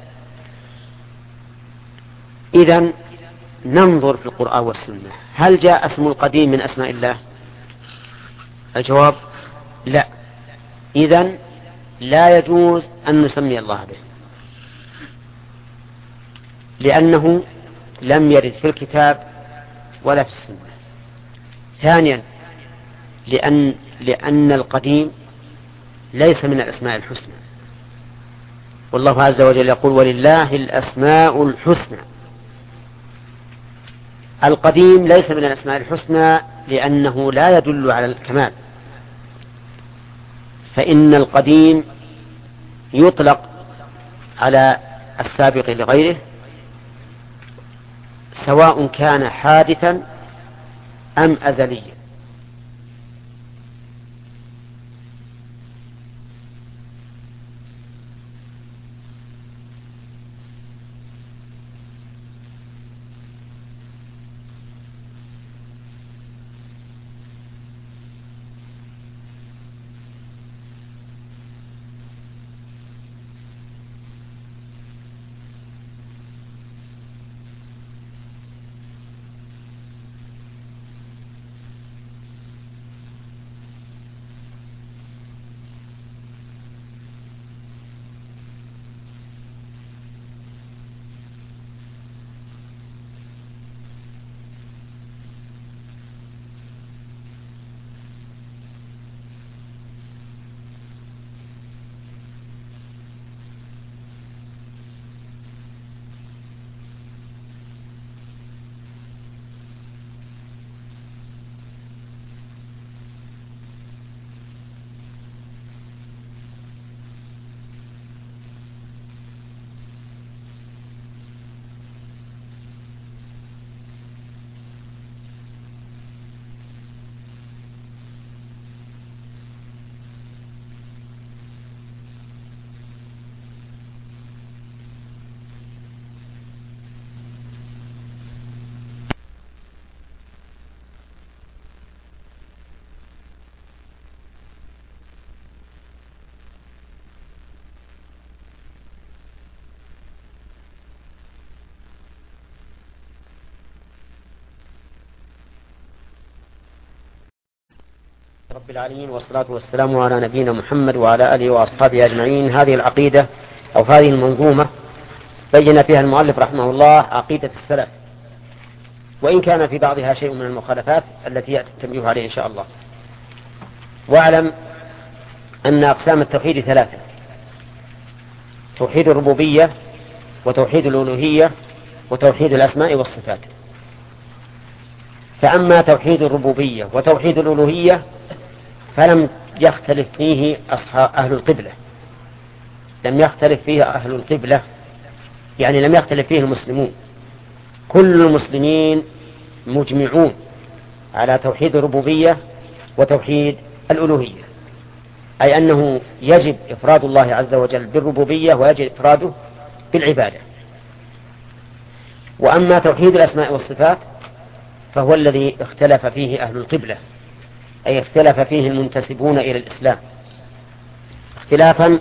إذن ننظر في القرآن والسنة، هل جاء اسم القديم من أسماء الله؟ الجواب لا. إذن لا يجوز أن نسمي الله به، لأنه لم يرد في الكتاب ولا في السنة. ثانيا لأن, لأن القديم ليس من الأسماء الحسنى، والله عز وجل يقول ولله الأسماء الحسنى. القديم ليس من الأسماء الحسنى لأنه لا يدل على الكمال، فإن القديم يطلق على السابق لغيره سواء كان حادثا أم أزليا. رب العالمين، والصلاة والسلام على نبينا محمد وعلى آله وأصحابه أجمعين. هذه العقيدة أو هذه المنظومة بين فيها المؤلف رحمه الله عقيدة السلف، وإن كان في بعضها شيء من المخالفات التي يأتي التنبيه عليه إن شاء الله. واعلم أن أقسام التوحيد ثلاثة: توحيد الربوبية، وتوحيد الألوهية، وتوحيد الأسماء والصفات. فأما توحيد الربوبية وتوحيد الألوهية فلم يختلف فيه أصحاب أهل القبلة، لم يختلف فيه أهل القبلة يعني لم يختلف فيه المسلمون. كل المسلمين مجمعون على توحيد الربوبية وتوحيد الألوهية، أي أنه يجب إفراد الله عز وجل بالربوبية ويجب إفراده بالعبادة. وأما توحيد الأسماء والصفات فهو الذي اختلف فيه أهل القبلة، أي اختلف فيه المنتسبون إلى الإسلام اختلافا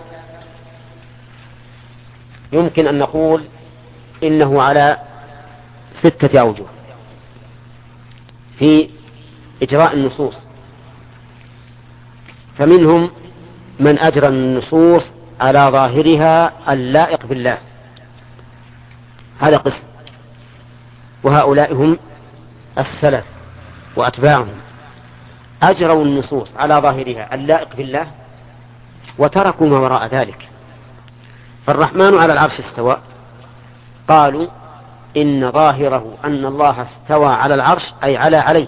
يمكن أن نقول إنه على ستة أوجه في إجراء النصوص. فمنهم من أجرى النصوص على ظاهرها اللائق بالله، هذا قسم، وهؤلاء هم السلف وأتباعهم، أجروا النصوص على ظاهرها اللائق بالله وتركوا ما وراء ذلك. فالرحمن على العرش استوى، قالوا إن ظاهره أن الله استوى على العرش أي على عليه،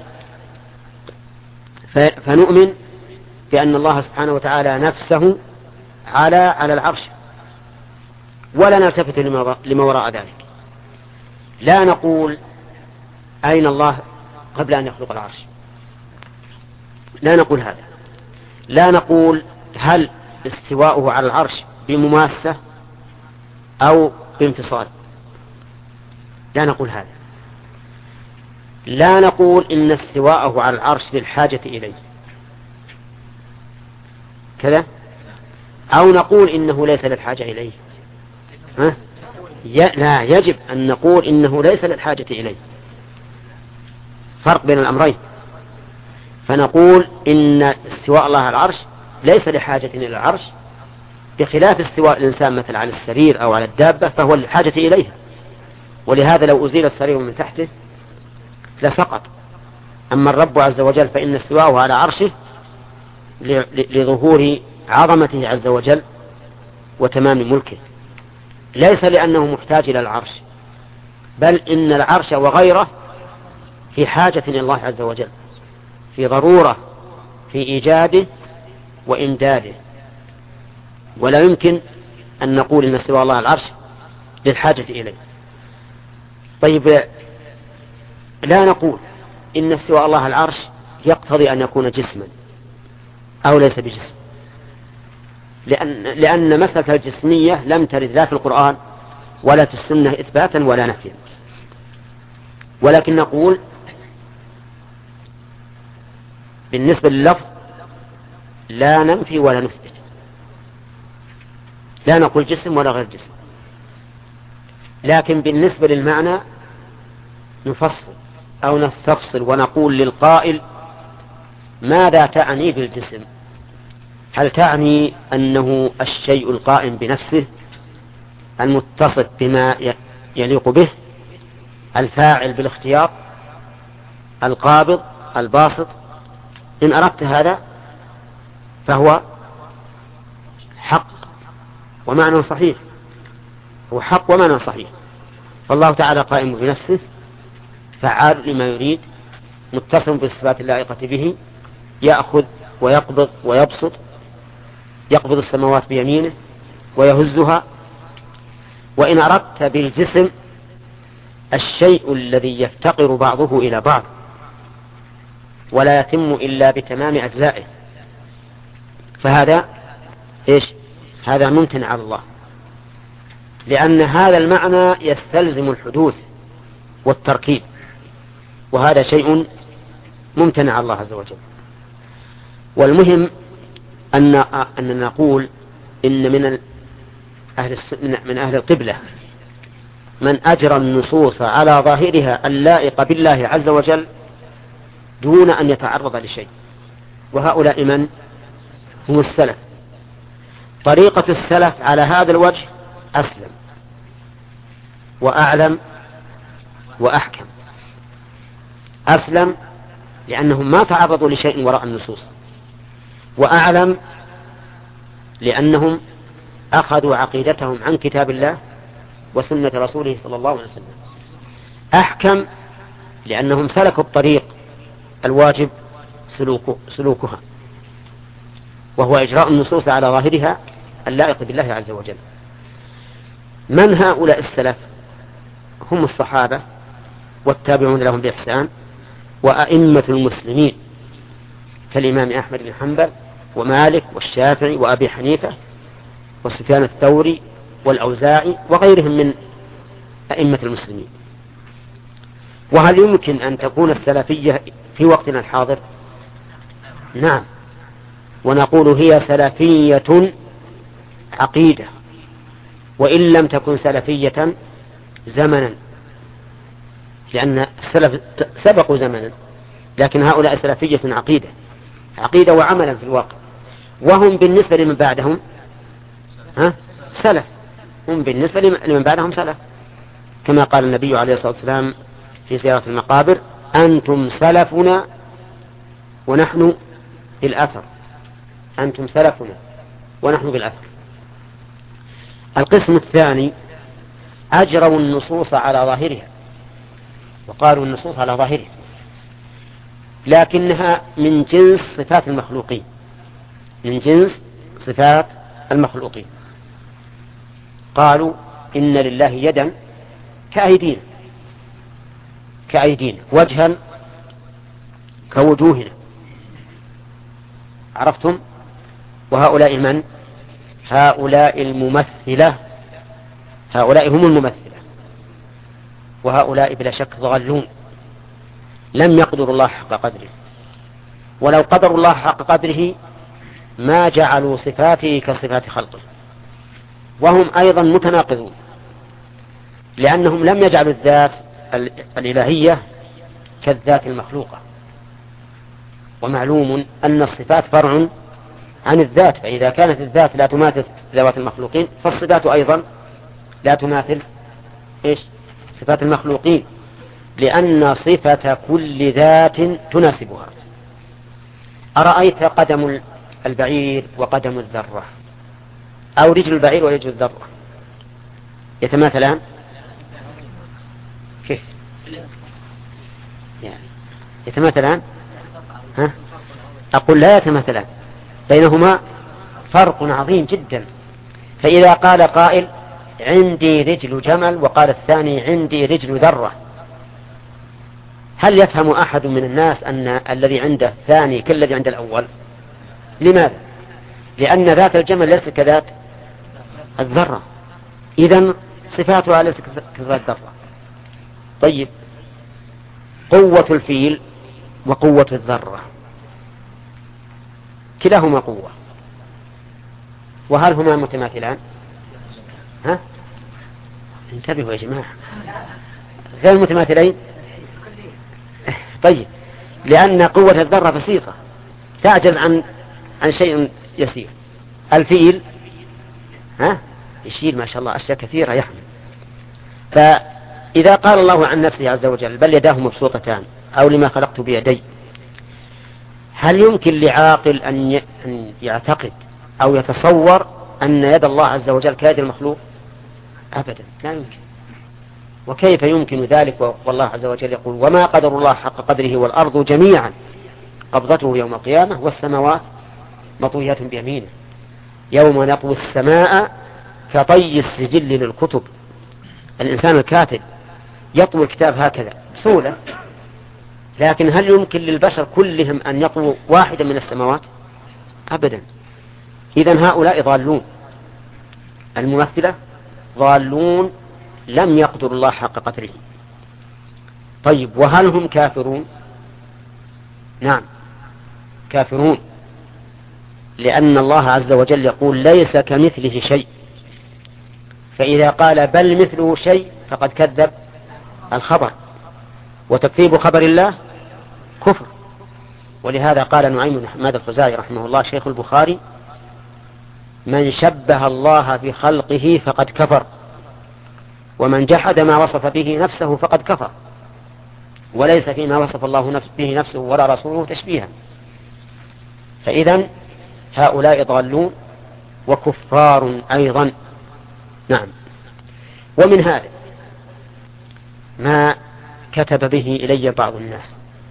فنؤمن بأن الله سبحانه وتعالى نفسه على على العرش، ولا نلتفت لما وراء ذلك. لا نقول أين الله قبل أن يخلق العرش، لا نقول هذا. لا نقول هل استواؤه على العرش بمماسة أو بانفصال، لا نقول هذا. لا نقول إن استواءه على العرش للحاجة إليه كذا، أو نقول إنه ليس للحاجة إليه. ها؟ لا، يجب أن نقول إنه ليس للحاجة إليه، فرق بين الأمرين. فنقول إن استواء الله على العرش ليس لحاجة إلى العرش، بخلاف استواء الإنسان مثل على السرير أو على الدابة فهو للحاجة إليها، ولهذا لو أزيل السرير من تحته لسقط. أما الرب عز وجل فإن استواءه على عرشه لظهور عظمته عز وجل وتمام ملكه، ليس لأنه محتاج إلى العرش، بل إن العرش وغيره في حاجة إلى الله عز وجل، في ضرورة في إيجاده وإمداده. ولا يمكن أن نقول إن استواء الله على العرش للحاجة إليه. طيب، لا نقول إن استواء الله على العرش يقتضي أن يكون جسما أو ليس بجسم، لأن, لأن مسألة الجسمية لم ترد لا في القرآن ولا في السنة إثباتا ولا نفيا. ولكن نقول بالنسبة لللفظ لا ننفي ولا نثبت، لا نقول جسم ولا غير جسم، لكن بالنسبة للمعنى نفصل أو نستفصل ونقول للقائل ماذا تعني بالجسم؟ هل تعني أنه الشيء القائم بنفسه المتصف بما يليق به، الفاعل بالاختيار، القابض الباسط؟ إن أردت هذا فهو حق ومعنى صحيح، هو حق ومعنى صحيح. فالله تعالى قائم بنفسه، فعال لما يريد، متصف بالصفات اللائقة به، يأخذ ويقبض ويبسط، يقبض السماوات بيمينه ويهزها. وإن أردت بالجسم الشيء الذي يفتقر بعضه إلى بعض ولا يتم إلا بتمام أجزائه، فهذا إيش؟ هذا ممتن على الله، لأن هذا المعنى يستلزم الحدوث والتركيب، وهذا شيء ممتنع على الله عز وجل. والمهم أن أن نقول إن من أهل من أهل القبلة من أجرى النصوص على ظاهرها اللائقة بالله عز وجل دون أن يتعرض لشيء، وهؤلاء من هم السلف. طريقة السلف على هذا الوجه أسلم وأعلم وأحكم. أسلم لأنهم ما تعرضوا لشيء وراء النصوص، وأعلم لأنهم أخذوا عقيدتهم عن كتاب الله وسنة رسوله صلى الله عليه وسلم. أحكم لأنهم سلكوا الطريق الواجب سلوك سلوكها، وهو إجراء النصوص على ظاهرها اللائق بالله عز وجل. من هؤلاء السلف؟ هم الصحابة والتابعون لهم بإحسان وأئمة المسلمين كالإمام أحمد بن حنبل ومالك والشافعي وأبي حنيفة وسفيان الثوري والأوزاعي وغيرهم من أئمة المسلمين. وهل يمكن أن تكون السلفية في وقتنا الحاضر؟ نعم، ونقول هي سلفية عقيدة، وإن لم تكن سلفية زمنا، لأن السلف سبقوا زمنا، لكن هؤلاء سلفية عقيدة عقيدة وعملا في الواقع. وهم بالنسبة لمن بعدهم ها سلف، هم بالنسبة لمن بعدهم سلف، كما قال النبي عليه الصلاة والسلام في زيارة المقابر: أنتم سلفنا ونحن بالأثر، أنتم سلفنا ونحن بالأثر. القسم الثاني أجروا النصوص على ظاهرها، وقالوا النصوص على ظاهرها لكنها من جنس صفات المخلوقين، من جنس صفات المخلوقين. قالوا إن لله يدا كأيدينا كأيدينا وجها كوجوهنا. عرفتم؟ وهؤلاء من؟ هؤلاء الممثلة، هؤلاء هم الممثلة، وهؤلاء بلا شك ضالون، لم يقدروا الله حق قدره، ولو قدروا الله حق قدره ما جعلوا صفاته كصفات خلقه. وهم أيضا متناقضون، لأنهم لم يجعلوا الذات الإلهية كالذات المخلوقة، ومعلوم أن الصفات فرع عن الذات، فإذا كانت الذات لا تماثل ذوات المخلوقين فالصفات أيضا لا تماثل إيش؟ صفات المخلوقين، لأن صفة كل ذات تناسبها. أرأيت قدم البعير وقدم الذرة، أو رجل البعير ورجل الذرة، يتماثلان؟ كيف يعني يتماثلان؟ ها؟ أقول لا يتماثلان، بينهما فرق عظيم جدا. فإذا قال قائل عندي رجل جمل وقال الثاني عندي رجل ذرة، هل يفهم أحد من الناس أن الذي عنده الثاني كالذي عند الأول؟ لماذا؟ لأن ذات الجمل ليست كذات الذرة، إذن صفاتها ليست كذات الذرة. طيب، قوة الفيل وقوة الذرة كلاهما قوة، وهل هما متماثلان؟ ها؟ انتبهوا يا جماعة، غير متماثلين. طيب، لأن قوة الذرة بسيطة تعجز عن عن شيء يسير. الفيل ها يشيل ما شاء الله أشياء كثيرة يحمل. فإذا قال الله عن نفسه عز وجل بل يداه مبسوطتان أو لما خلقت بيدي، هل يمكن لعاقل أن يعتقد أو يتصور أن يد الله عز وجل كيد المخلوق؟ أبدا، لا يمكن. وكيف يمكن ذلك والله عز وجل يقول وما قدر الله حق قدره والأرض جميعا قبضته يوم القيامة والسماوات مطويات بيمينه يوم نطوي السماء كطي السجل للكتب. الإنسان الكاتب يطوي الكتاب هكذا بسهولة، لكن هل يمكن للبشر كلهم أن يطووا واحدا من السماوات؟ أبدا. إذن هؤلاء ضالون، الممثلة ضالون لم يقدر الله حق قدره. طيب، وهل هم كافرون؟ نعم كافرون، لأن الله عز وجل يقول ليس كمثله شيء، فإذا قال بل مثله شيء فقد كذب الخبر، وتكذيب خبر الله كفر، ولهذا قال نعيم بن حماد الخزاعي رحمه الله شيخ البخاري: من شبه الله بخلقه فقد كفر، ومن جحد ما وصف به نفسه فقد كفر، وليس فيما وصف الله به نفسه ولا رسوله تشبيها. فإذن هؤلاء ضالون وكفار أيضا. نعم. ومن هذا ما كتب به إلي بعض الناس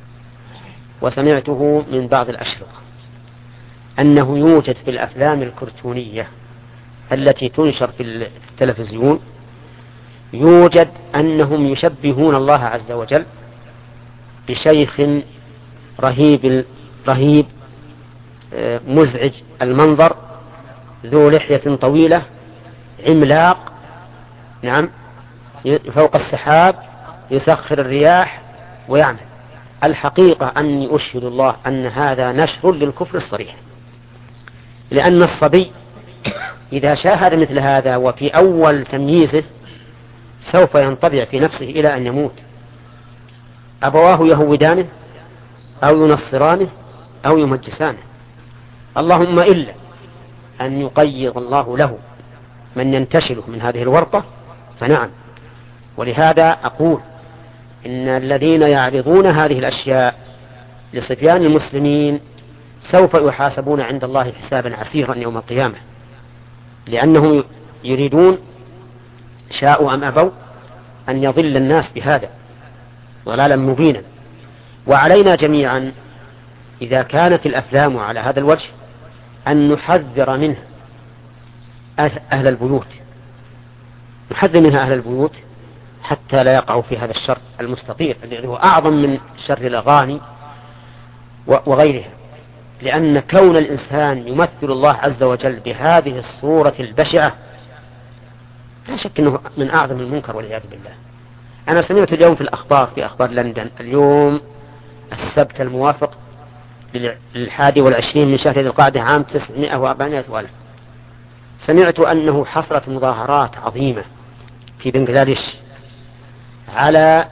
وسمعته من بعض الأشرطة، أنه يوجد في الأفلام الكرتونية التي تنشر في التلفزيون، يوجد أنهم يشبهون الله عز وجل بشيخ رهيب رهيب مزعج المنظر، ذو لحية طويلة عملاق، نعم، فوق السحاب، يسخر الرياح ويعمل. الحقيقة أني أشهد الله أن هذا نشر للكفر الصريح، لأن الصبي إذا شاهد مثل هذا وفي أول تمييزه سوف ينطبع في نفسه إلى أن يموت. أبواه يهودانه أو ينصرانه أو يمجسانه، اللهم إلا أن يقيض الله له من ينتشله من هذه الورطة فنعم. ولهذا أقول إن الذين يعرضون هذه الأشياء لصبيان المسلمين سوف يحاسبون عند الله حسابا عسيرا يوم القيامة، لأنهم يريدون شاءوا أم أبوا أن يضل الناس بهذا ضلالا مبينا. وعلينا جميعا إذا كانت الأفلام على هذا الوجه أن نحذر منها أهل البيوت، نحذر منها أهل البيوت حتى لا يقعوا في هذا الشر المستطير الذي هو أعظم من شر الأغاني وغيرها. لأن كون الإنسان يمثل الله عز وجل بهذه الصورة البشعة لا شك أنه من أعظم المنكر والعياذ بالله. أنا سمعت اليوم في الأخبار في أخبار لندن اليوم السبت الموافق للحادي والعشرين من شهر ذي القعدة عام تسعمائة وأربعمائة وألف، سمعت أنه حصلت مظاهرات عظيمة في بنغلاديش على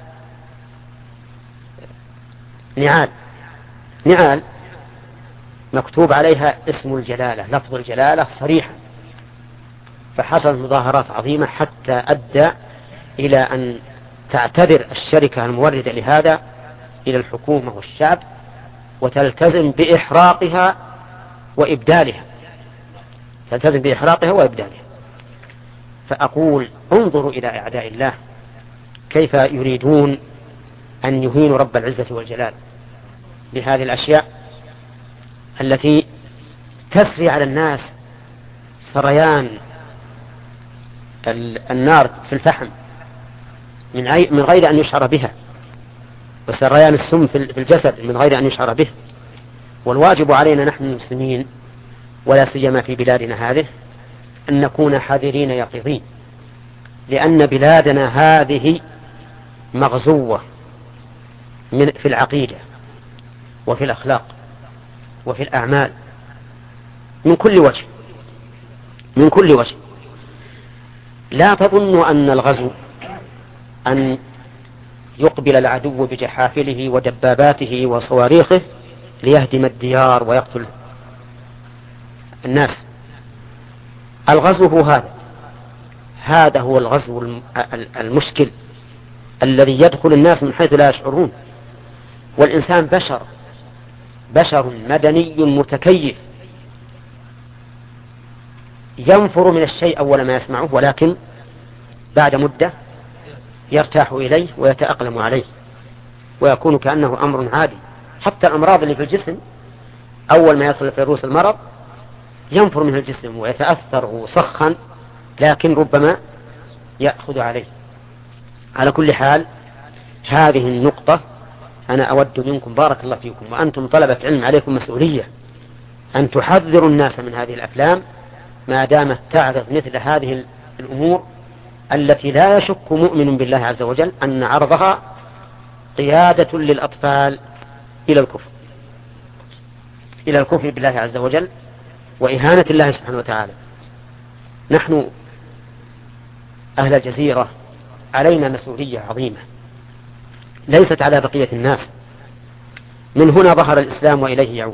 نعال نعال مكتوب عليها اسم الجلالة، لفظ الجلالة صريحا، فحصلت مظاهرات عظيمة حتى أدى إلى أن تعتذر الشركة الموردة لهذا إلى الحكومة والشعب وتلتزم بإحراقها وإبدالها تلتزم بإحراقها وإبدالها. فأقول انظروا إلى أعداء الله كيف يريدون أن يهينوا رب العزة والجلال بهذه الأشياء التي تسري على الناس سريان النار في الفحم من غير أن يشعر بها، وسريان السم في الجسد من غير أن يشعر به. والواجب علينا نحن المسلمين ولا سيما في بلادنا هذه أن نكون حذرين يقظين، لأن بلادنا هذه مغزوة من في العقيدة وفي الأخلاق وفي الأعمال من كل وجه من كل وجه. لا تظنوا أن الغزو أن يقبل العدو بجحافله ودباباته وصواريخه ليهدم الديار ويقتل الناس. الغزو هو هذا هذا هو الغزو المشكل الذي يدخل الناس من حيث لا يشعرون. والإنسان بشر بشر مدني متكيف ينفر من الشيء أول ما يسمعه، ولكن بعد مدة يرتاح إليه ويتأقلم عليه ويكون كأنه أمر عادي. حتى الأمراض اللي في الجسم أول ما يصل في رؤوس المرض ينفر منه الجسم ويتأثر ويسخن، لكن ربما يأخذ عليه. على كل حال هذه النقطة أنا أود منكم بارك الله فيكم وأنتم طلبة علم عليكم مسؤولية أن تحذروا الناس من هذه الأفلام ما دامت تعرض مثل هذه الأمور التي لا يشك مؤمن بالله عز وجل أن عرضها قيادة للأطفال إلى الكفر إلى الكفر بالله عز وجل وإهانة الله سبحانه وتعالى. نحن أهل الجزيرة علينا مسؤولية عظيمة ليست على بقية الناس، من هنا ظهر الإسلام وإليه يعود.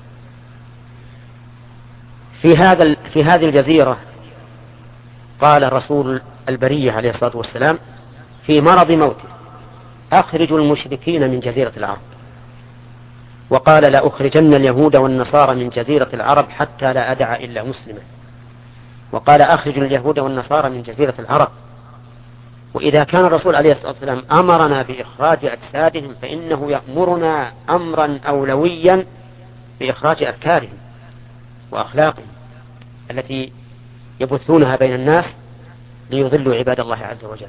في هذا في هذه الجزيرة قال رسول البرية عليه الصلاة والسلام في مرض موته: أخرجوا المشركين من جزيرة العرب. وقال: لا أخرجن اليهود والنصارى من جزيرة العرب حتى لا أدع إلا مسلما. وقال: أخرجوا اليهود والنصارى من جزيرة العرب. وإذا كان الرسول عليه الصلاة والسلام أمرنا بإخراج أجسادهم فإنه يأمرنا أمرا أولويا بإخراج أفكارهم وأخلاقهم التي يبثونها بين الناس ليضلوا عباد الله عز وجل.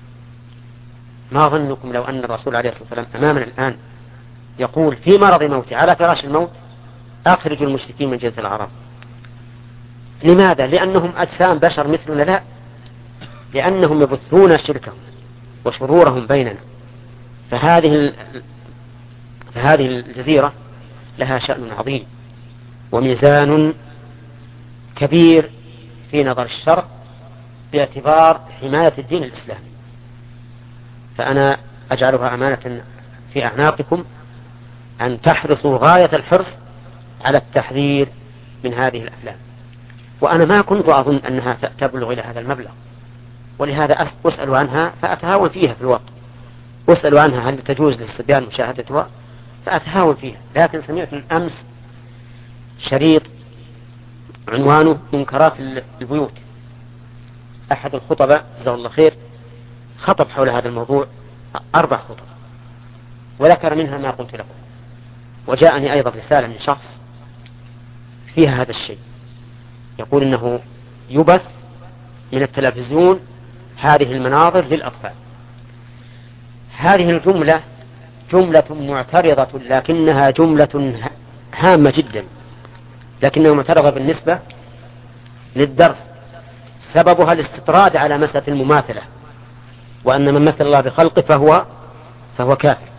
ما ظنكم لو أن الرسول عليه الصلاة والسلام أمامنا الآن يقول في مرض موته على فراش الموت: أخرجوا المشركين من جزيرة العرب. لماذا؟ لأنهم أجسام بشر مثلنا؟ لا، لأنهم يبثون شركهم وشرورهم بيننا. فهذه فهذه الجزيرة لها شأن عظيم وميزان كبير في نظر الشرع باعتبار حماية الدين الإسلامي. فأنا أجعلها أمانة في أعناقكم أن تحرصوا غاية الحرص على التحذير من هذه الأفلام. وأنا ما كنت أظن أنها تبلغ إلى هذا المبلغ، ولهذا أسأل عنها فأتهاون فيها في الوقت. أسأل عنها هل تجوز للصبيان مشاهدتها فأتهاون فيها. لكن سمعت من أمس شريط عنوانه منكرات البيوت. أحد الخطباء جزاه الله خير خطب حول هذا الموضوع أربع خطب وذكر منها ما قلت لكم. وجاءني أيضا رسالة من شخص فيها هذا الشيء، يقول إنه يبث من التلفزيون هذه المناظر للأطفال. هذه الجملة جملة معترضة، لكنها جملة هامة جدا، لكنها معترضة بالنسبة للدرس. سببها الاستطراد على مسألة المماثلة، وأن من مثل الله بخلقه فهو فهو كافر.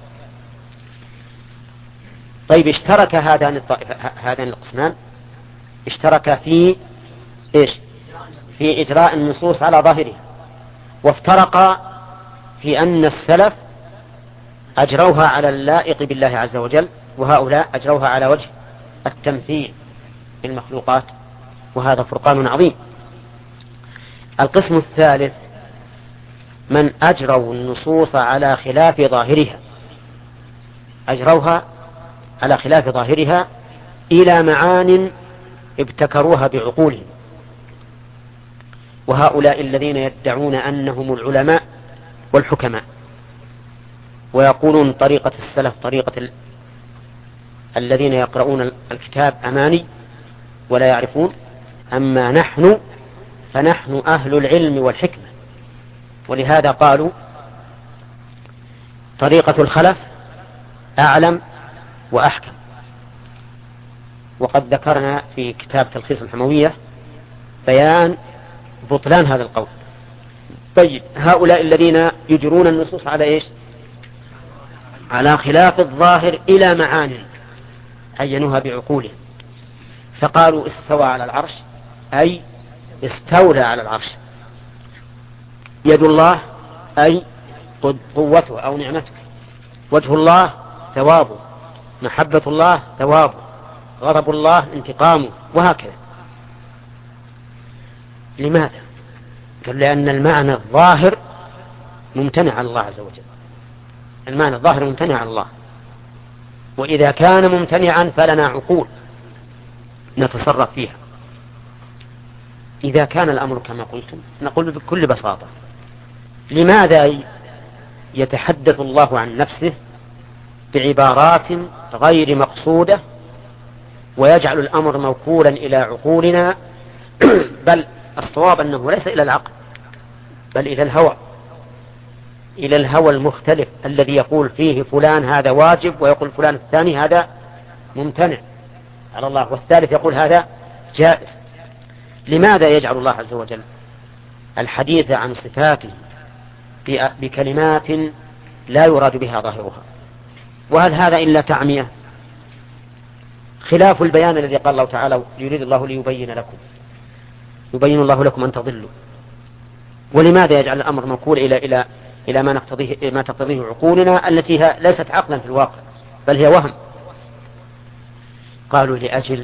طيب، اشترك هذان الطائفة هذان القسمان اشترك في ايش؟ في إجراء النصوص على ظاهرها، وافترق في أن السلف أجروها على اللائق بالله عز وجل، وهؤلاء أجروها على وجه التمثيل بالمخلوقات، وهذا فرقان عظيم. القسم الثالث من أجروا النصوص على خلاف ظاهرها، أجروها على خلاف ظاهرها إلى معان ابتكروها بعقولهم. وهؤلاء الذين يدعون أنهم العلماء والحكماء ويقولون طريقة السلف طريقة ال... الذين يقرؤون الكتاب أماني ولا يعرفون، أما نحن فنحن أهل العلم والحكمة. ولهذا قالوا طريقة الخلف أعلم وأحكم. وقد ذكرنا في كتاب تلخيص الحموية بيان بطلان هذا القول. طيب، هؤلاء الذين يجرون النصوص على إيش؟ على خلاف الظاهر إلى معاني عينوها بعقولهم، فقالوا استوى على العرش أي استولى على العرش. يد الله أي قوته أو نعمته. وجه الله ثوابه. محبة الله ثوابه. غضب الله انتقامه، وهكذا. لماذا؟ قال لأن المعنى الظاهر ممتنع على الله عز وجل. المعنى الظاهر ممتنع على الله، وإذا كان ممتنعا فلنا عقول نتصرف فيها. إذا كان الأمر كما قلتم نقول بكل بساطة: لماذا يتحدث الله عن نفسه بعبارات غير مقصودة ويجعل الأمر موكولا إلى عقولنا؟ بل الصواب أنه ليس إلى العقل بل إلى الهوى، إلى الهوى المختلف الذي يقول فيه فلان هذا واجب، ويقول فلان الثاني هذا ممتنع على الله، والثالث يقول هذا جائز. لماذا يجعل الله عز وجل الحديث عن صفاته بكلمات لا يراد بها ظاهرها؟ وهل هذا إلا تعمية؟ خلاف البيان الذي قال الله تعالى: يريد الله ليبين لكم، يبين الله لكم أن تضلوا. ولماذا يجعل الأمر موكول إلى إلى إلى ما نقتضيه ما تقتضيه عقولنا التي ليست عقلا في الواقع بل هي وهم؟ قالوا لأجل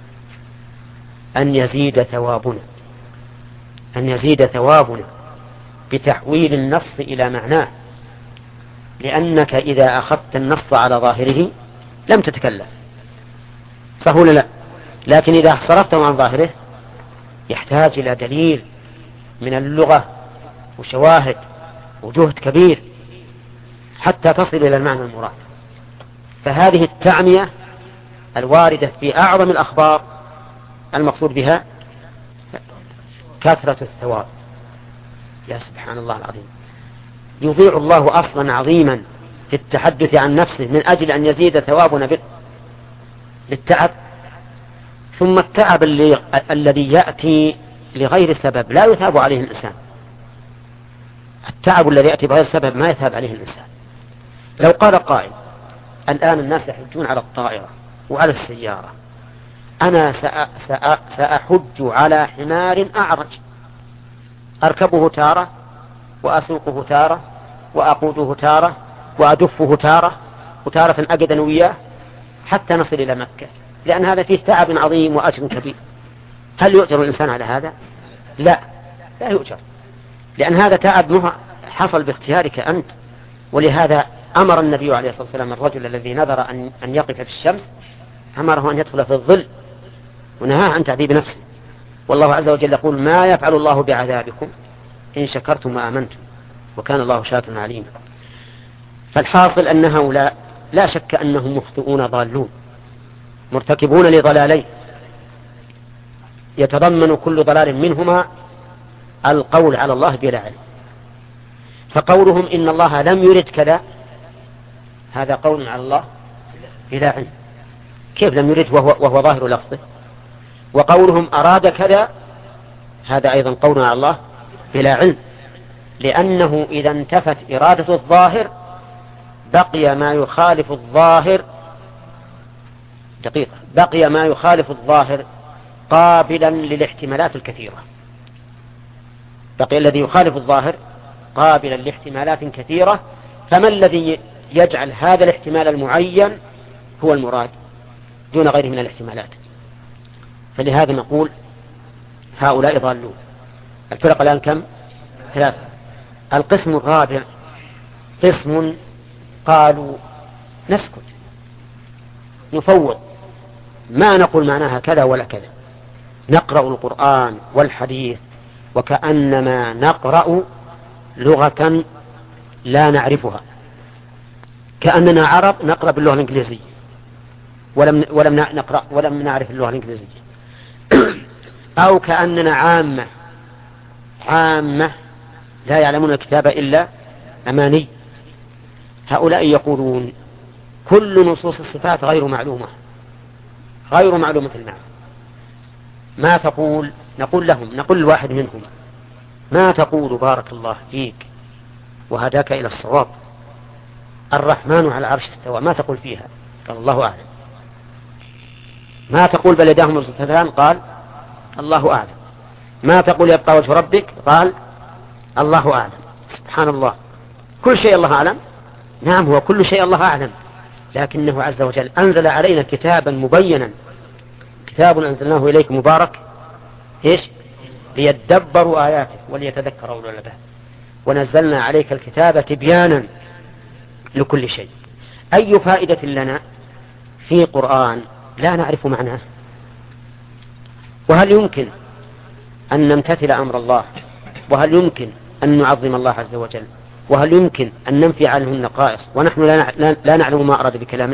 أن يزيد ثوابنا أن يزيد ثوابنا بتحويل النص إلى معناه، لأنك إذا أخذت النص على ظاهره لم تتكلف، صح ولا لا؟ لكن إذا صرفته عن ظاهره يحتاج إلى دليل من اللغة وشواهد وجهد كبير حتى تصل إلى المعنى المراد. فهذه التعمية الواردة في أعظم الأخبار المقصود بها كثرة الثواب. يا سبحان الله العظيم، يضيع الله أصلا عظيما في التحدث عن نفسه من أجل أن يزيد ثوابنا بالتعب، ثم التعب اللي الذي يأتي لغير سبب لا يثاب عليه الإنسان. التعب الذي يأتي بغير سبب ما يثاب عليه الإنسان. لو قال قائل الآن الناس يحجون على الطائرة وعلى السيارة، أنا سأحج على حمار أعرج أركبه تارة وأسوقه تارة وأقوده تارة وأدفه تارة وتارة أجد وياه حتى نصل إلى مكة، لأن هذا فيه تعب عظيم وأجر كبير. هل يؤجر الإنسان على هذا؟ لا، لا يؤجر، لأن هذا تعب حصل باختيارك أنت. ولهذا أمر النبي عليه الصلاة والسلام الرجل الذي نذر أن أن يقف في الشمس، أمره أن يدخل في الظل ونهاه عن تعذيب نفسه. والله عز وجل يقول ما يفعل الله بعذابكم إن شكرتم وآمنتم وكان الله شاكرا عليما. فالحاصل أن هؤلاء لا شك أنهم مخطئون ضالون مرتكبون لضلالين، يتضمن كل ضلال منهما القول على الله بلا علم. فقولهم إن الله لم يرد كذا هذا قول على الله بلا علم، كيف لم يرد وهو, وهو ظاهر لفظه؟ وقولهم أراد كذا هذا أيضا قول على الله بلا علم، لأنه إذا انتفت إرادة الظاهر بقي ما يخالف الظاهر دقيقة بقي ما يخالف الظاهر قابلا للاحتمالات الكثيرة. بقي الذي يخالف الظاهر قابلا لاحتمالات كثيرة، فما الذي يجعل هذا الاحتمال المعين هو المراد دون غيره من الاحتمالات؟ فلهذا نقول هؤلاء ضالون. الفرق الآن كم؟ ثلاثة. القسم الرابع قسم قالوا نسكت نفوض ما نقول معناها كذا ولا كذا، نقرأ القرآن والحديث وكأنما نقرأ لغة لا نعرفها، كأننا عرب نقرأ باللغة الإنجليزية ولم ولم نقرأ ولم نعرف اللغة الإنجليزية أو كأننا عامة عامة لا يعلمون الكتاب إلا أماني. هؤلاء يقولون كل نصوص الصفات غير معلومة غير معلومة المعنى. ما تقول؟ نقول لهم نقول الواحد منهم ما تقول بارك الله فيك وهداك إلى الصواب الرحمن على العرش استوى، ما تقول فيها؟ قال الله أعلم. ما تقول بل يداه مبسوطتان؟ قال الله أعلم. ما تقول يبقى وجه ربك؟ قال الله أعلم. سبحان الله، كل شيء الله أعلم. نعم هو كل شيء الله أعلم، لكنه عز وجل أنزل علينا كتابا مبينا، كتاب أنزلناه إليك مبارك إيش ليدبروا آياته وليتذكروا أولو الألباب، ونزلنا عليك الكتاب تبيانا لكل شيء. أي فائدة لنا في قرآن لا نعرف معناه؟ وهل يمكن أن نمتثل أمر الله؟ وهل يمكن أن نعظم الله عز وجل؟ وهل يمكن أن ننفي عنه النقائص ونحن لا نعلم ما أراد بكلامه؟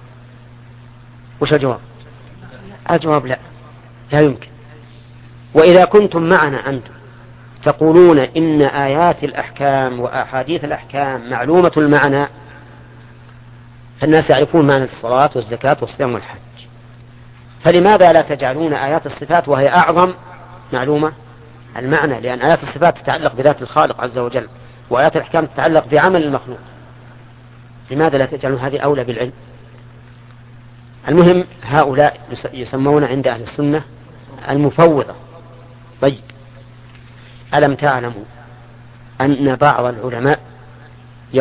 وش الجواب؟ الجواب لا، لا يمكن. وإذا كنتم معنا أنتم تقولون إن آيات الأحكام وأحاديث الأحكام معلومة المعنى، فالناس يعرفون معنى الصلاة والزكاة والصيام والحج، فلماذا لا تجعلون آيات الصفات وهي أعظم معلومة المعنى؟ لأن آيات الصفات تتعلق بذات الخالق عز وجل، وآيات الأحكام تتعلق بعمل المخلوق. لماذا لا تجعلون هذه أولى بالعلم؟ المهم هؤلاء يسمون عند أهل السنة المفوضة. طيب ألم تعلموا أن بعض العلماء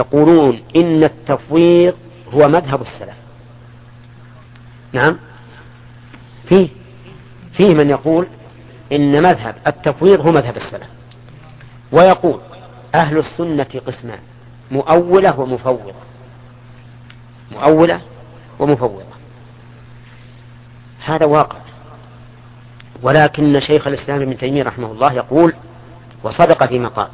يقولون إن التفويض هو مذهب السلف؟ نعم فيه فيه من يقول إن مذهب التفويض هو مذهب السلف، ويقول أهل السنة قسمان: مؤولة ومفوضة، مؤولة ومفوضة. هذا واقع، ولكن شيخ الإسلام ابن تيمية رحمه الله يقول، وصدق فيما قال: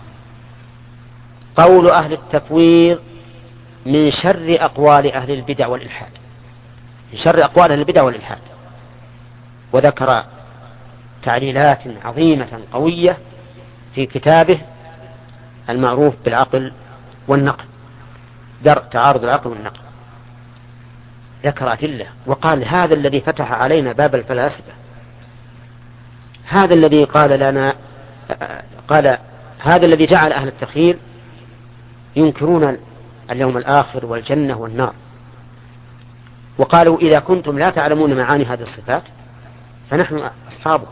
قول أهل التفويض من شر أقوال أهل البدع والإلحاد، من شر أقوال أهل البدع والإلحاد. وذكر تعليلات عظيمة قوية في كتابه المعروف بالعقل والنقل، درء تعارض العقل والنقل. ذكر أدلة وقال: هذا الذي فتح علينا باب الفلاسفة، هذا الذي قال لنا، قال هذا الذي جعل أهل التخيل ينكرون اليوم الآخر والجنة والنار، وقالوا: إذا كنتم لا تعلمون معاني هذه الصفات فنحن أصحابه،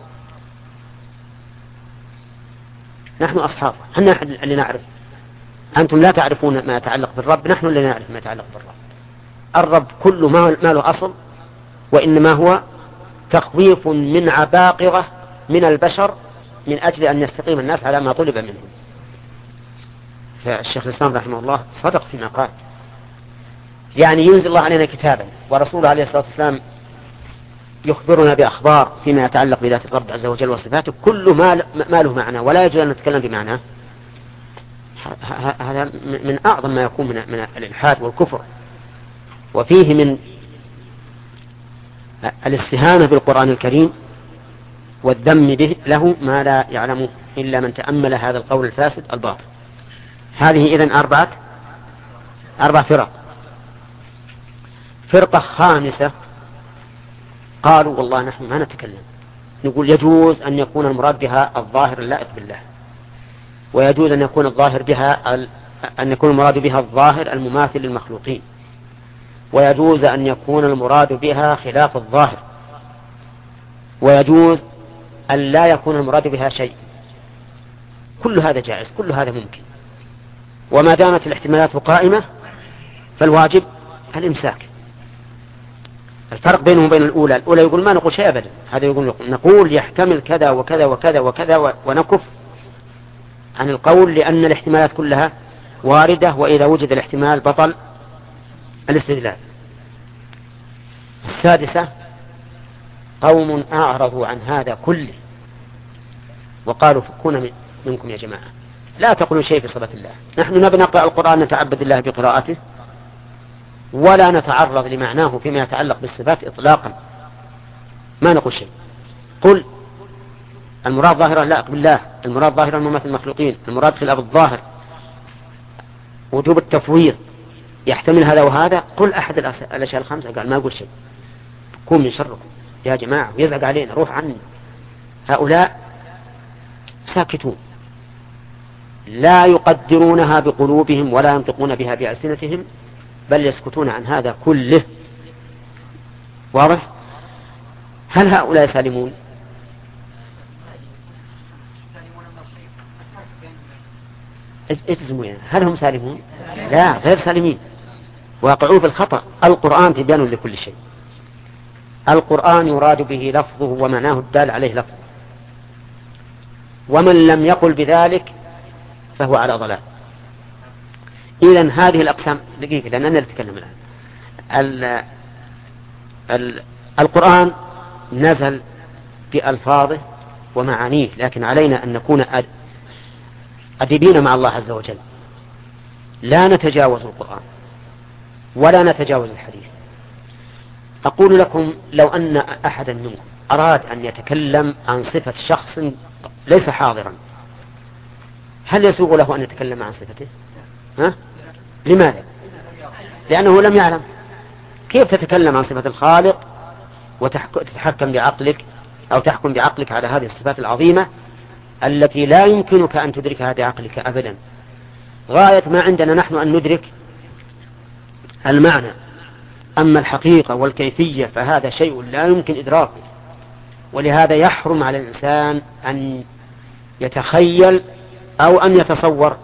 نحن أصحابه، نحن اللي نعرف. أنتم لا تعرفون ما يتعلق بالرب، نحن اللي نعرف ما يتعلق بالرب. الرب كل ما له أصل، وإنما هو تخويف من عباقرة من البشر من أجل أن يستقيم الناس على ما طلب منهم. فالشيخ الإسلام رحمه الله صدق فيما قال، يعني ينزل الله علينا كتابا ورسوله عليه الصلاة والسلام يخبرنا بأخبار فيما يتعلق بذات الرب عز وجل وصفاته، كل ما ما له معنى ولا يجوز أن نتكلم بمعناه. هذا من أعظم ما يكون من من الإلحاد والكفر، وفيه من الاستهانة بالقرآن الكريم والذم به له ما لا يعلم إلا من تأمل هذا القول الفاسد الباطل. هذه إذن أربعة أربع فرق. فرقة خامسة قالوا: والله نحن ما نتكلم، نقول يجوز أن يكون المراد بها الظاهر اللائق بالله، ويجوز أن يكون الظاهر بها أن يكون المراد بها الظاهر المماثل للمخلوقين، ويجوز أن يكون المراد بها خلاف الظاهر، ويجوز أن لا يكون المراد بها شيء. كل هذا جائز، كل هذا ممكن، وما دامت الاحتمالات قائمة فالواجب الإمساك. الفرق بينهم وبين الأولى: الأولى يقول ما نقول شيء أبدا، هذا يقول نقول يحتمل كذا وكذا وكذا وكذا، ونكف عن القول لأن الاحتمالات كلها واردة، وإذا وجد الاحتمال بطل الاستدلال. السادسة: قوم أعرضوا عن هذا كله وقالوا: فكونا منكم يا جماعة، لا تقولوا شيء في صفة الله، نحن نبي نقرأ القرآن نتعبد الله بقراءته، ولا نتعرض لمعناه فيما يتعلق بالصفات إطلاقا، ما نقول شيء. قل المراد ظاهرا لا بالله، المراد ظاهرا مماثل المخلوقين، المراد خلاف الظاهر، وجوب التفويض يحتمل هذا وهذا. قل أحد الأشياء الخمسة، قال ما أقول شيء، كون من شركم يا جماعة ويزعق علينا، روح عني. هؤلاء ساكتون، لا يقدرونها بقلوبهم ولا ينطقون بها بألسنتهم، بل يسكتون عن هذا كله. واضح؟ هل هؤلاء سالمون؟ اجزموا يعني. هل هم سالمون؟ لا، غير سالمين، واقعون في الخطأ. القرآن تبيان لكل شيء، القرآن يراد به لفظه ومعناه الدال عليه لفظه، ومن لم يقل بذلك فهو على ضلال. إذن هذه الأقسام، دقيقة لأننا نتكلم الآن. ال ال القرآن نزل بألفاظه ومعانيه، لكن علينا أن نكون أدبين مع الله عز وجل، لا نتجاوز القرآن ولا نتجاوز الحديث. أقول لكم لو أن أحدا منكم أراد أن يتكلم عن صفة شخص ليس حاضرا، هل يسوغ له أن يتكلم عن صفته؟ ها؟ لماذا؟ لأنه لم يعلم. كيف تتكلم عن صفة الخالق وتتحكم بعقلك أو تحكم بعقلك على هذه الصفات العظيمة التي لا يمكنك أن تدركها بعقلك أبدا؟ غاية ما عندنا نحن أن ندرك المعنى، أما الحقيقة والكيفية فهذا شيء لا يمكن إدراكه، ولهذا يحرم على الإنسان أن يتخيل أو أن يتصور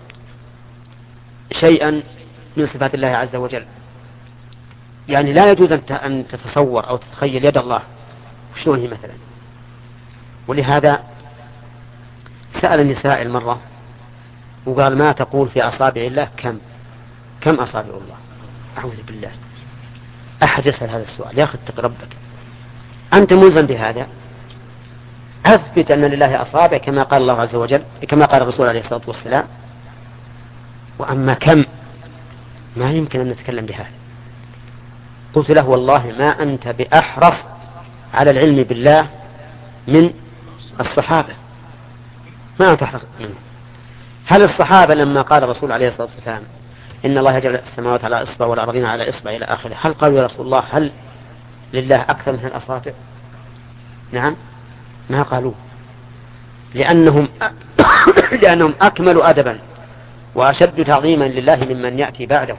شيئا من صفات الله عز وجل. يعني لا يجوز أن تتصور أو تتخيل يد الله شلون هي مثلا؟ ولهذا سأل النساء المرة وقال ما تقول في أصابع الله؟ كم كم أصابع الله؟ أعوذ بالله، أحد يسأل هذا السؤال؟ يا أخي اتق ربك، أنت ملزم بهذا. أثبت أن لله أصابع كما قال الله عز وجل، كما قال الرسول عليه الصلاة والسلام. وأما كم ما يمكن أن نتكلم بهذا. قلت له والله ما أنت بأحرص على العلم بالله من الصحابة، ما أنت أحرص منه. هل الصحابة لما قال الرسول عليه الصلاة والسلام إن الله يجعل السماوات على إصبع والأرضين على إصبع إلى آخره، هل قالوا يا رسول الله هل لله أكثر من الأصابع؟ نعم، ما قالوا، لأنهم لأنهم أكملوا أدبا وأشد تعظيما لله ممن يأتي بعده.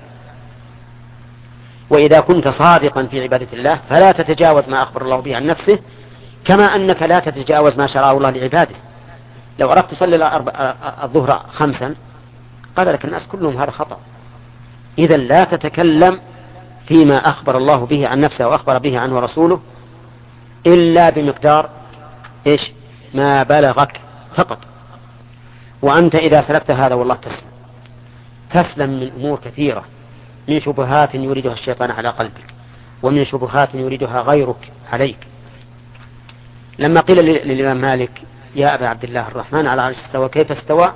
وإذا كنت صادقا في عبادة الله فلا تتجاوز ما أخبر الله به عن نفسه، كما أنك لا تتجاوز ما شرعه الله لعباده. لو أردت تصلي الظهر خمسا قال لك الناس كلهم هذا خطأ، إذا لا تتكلم فيما أخبر الله به عن نفسه وأخبر به عنه رسوله إلا بمقدار إيش ما بلغك فقط. وأنت إذا سلكت هذا والله تسلم تسلم من أمور كثيرة، من شبهات يريدها الشيطان على قلبك، ومن شبهات يريدها غيرك عليك. لما قيل للإمام مالك يا أبا عبد الله الرحمن على عرش استوى كيف استوى؟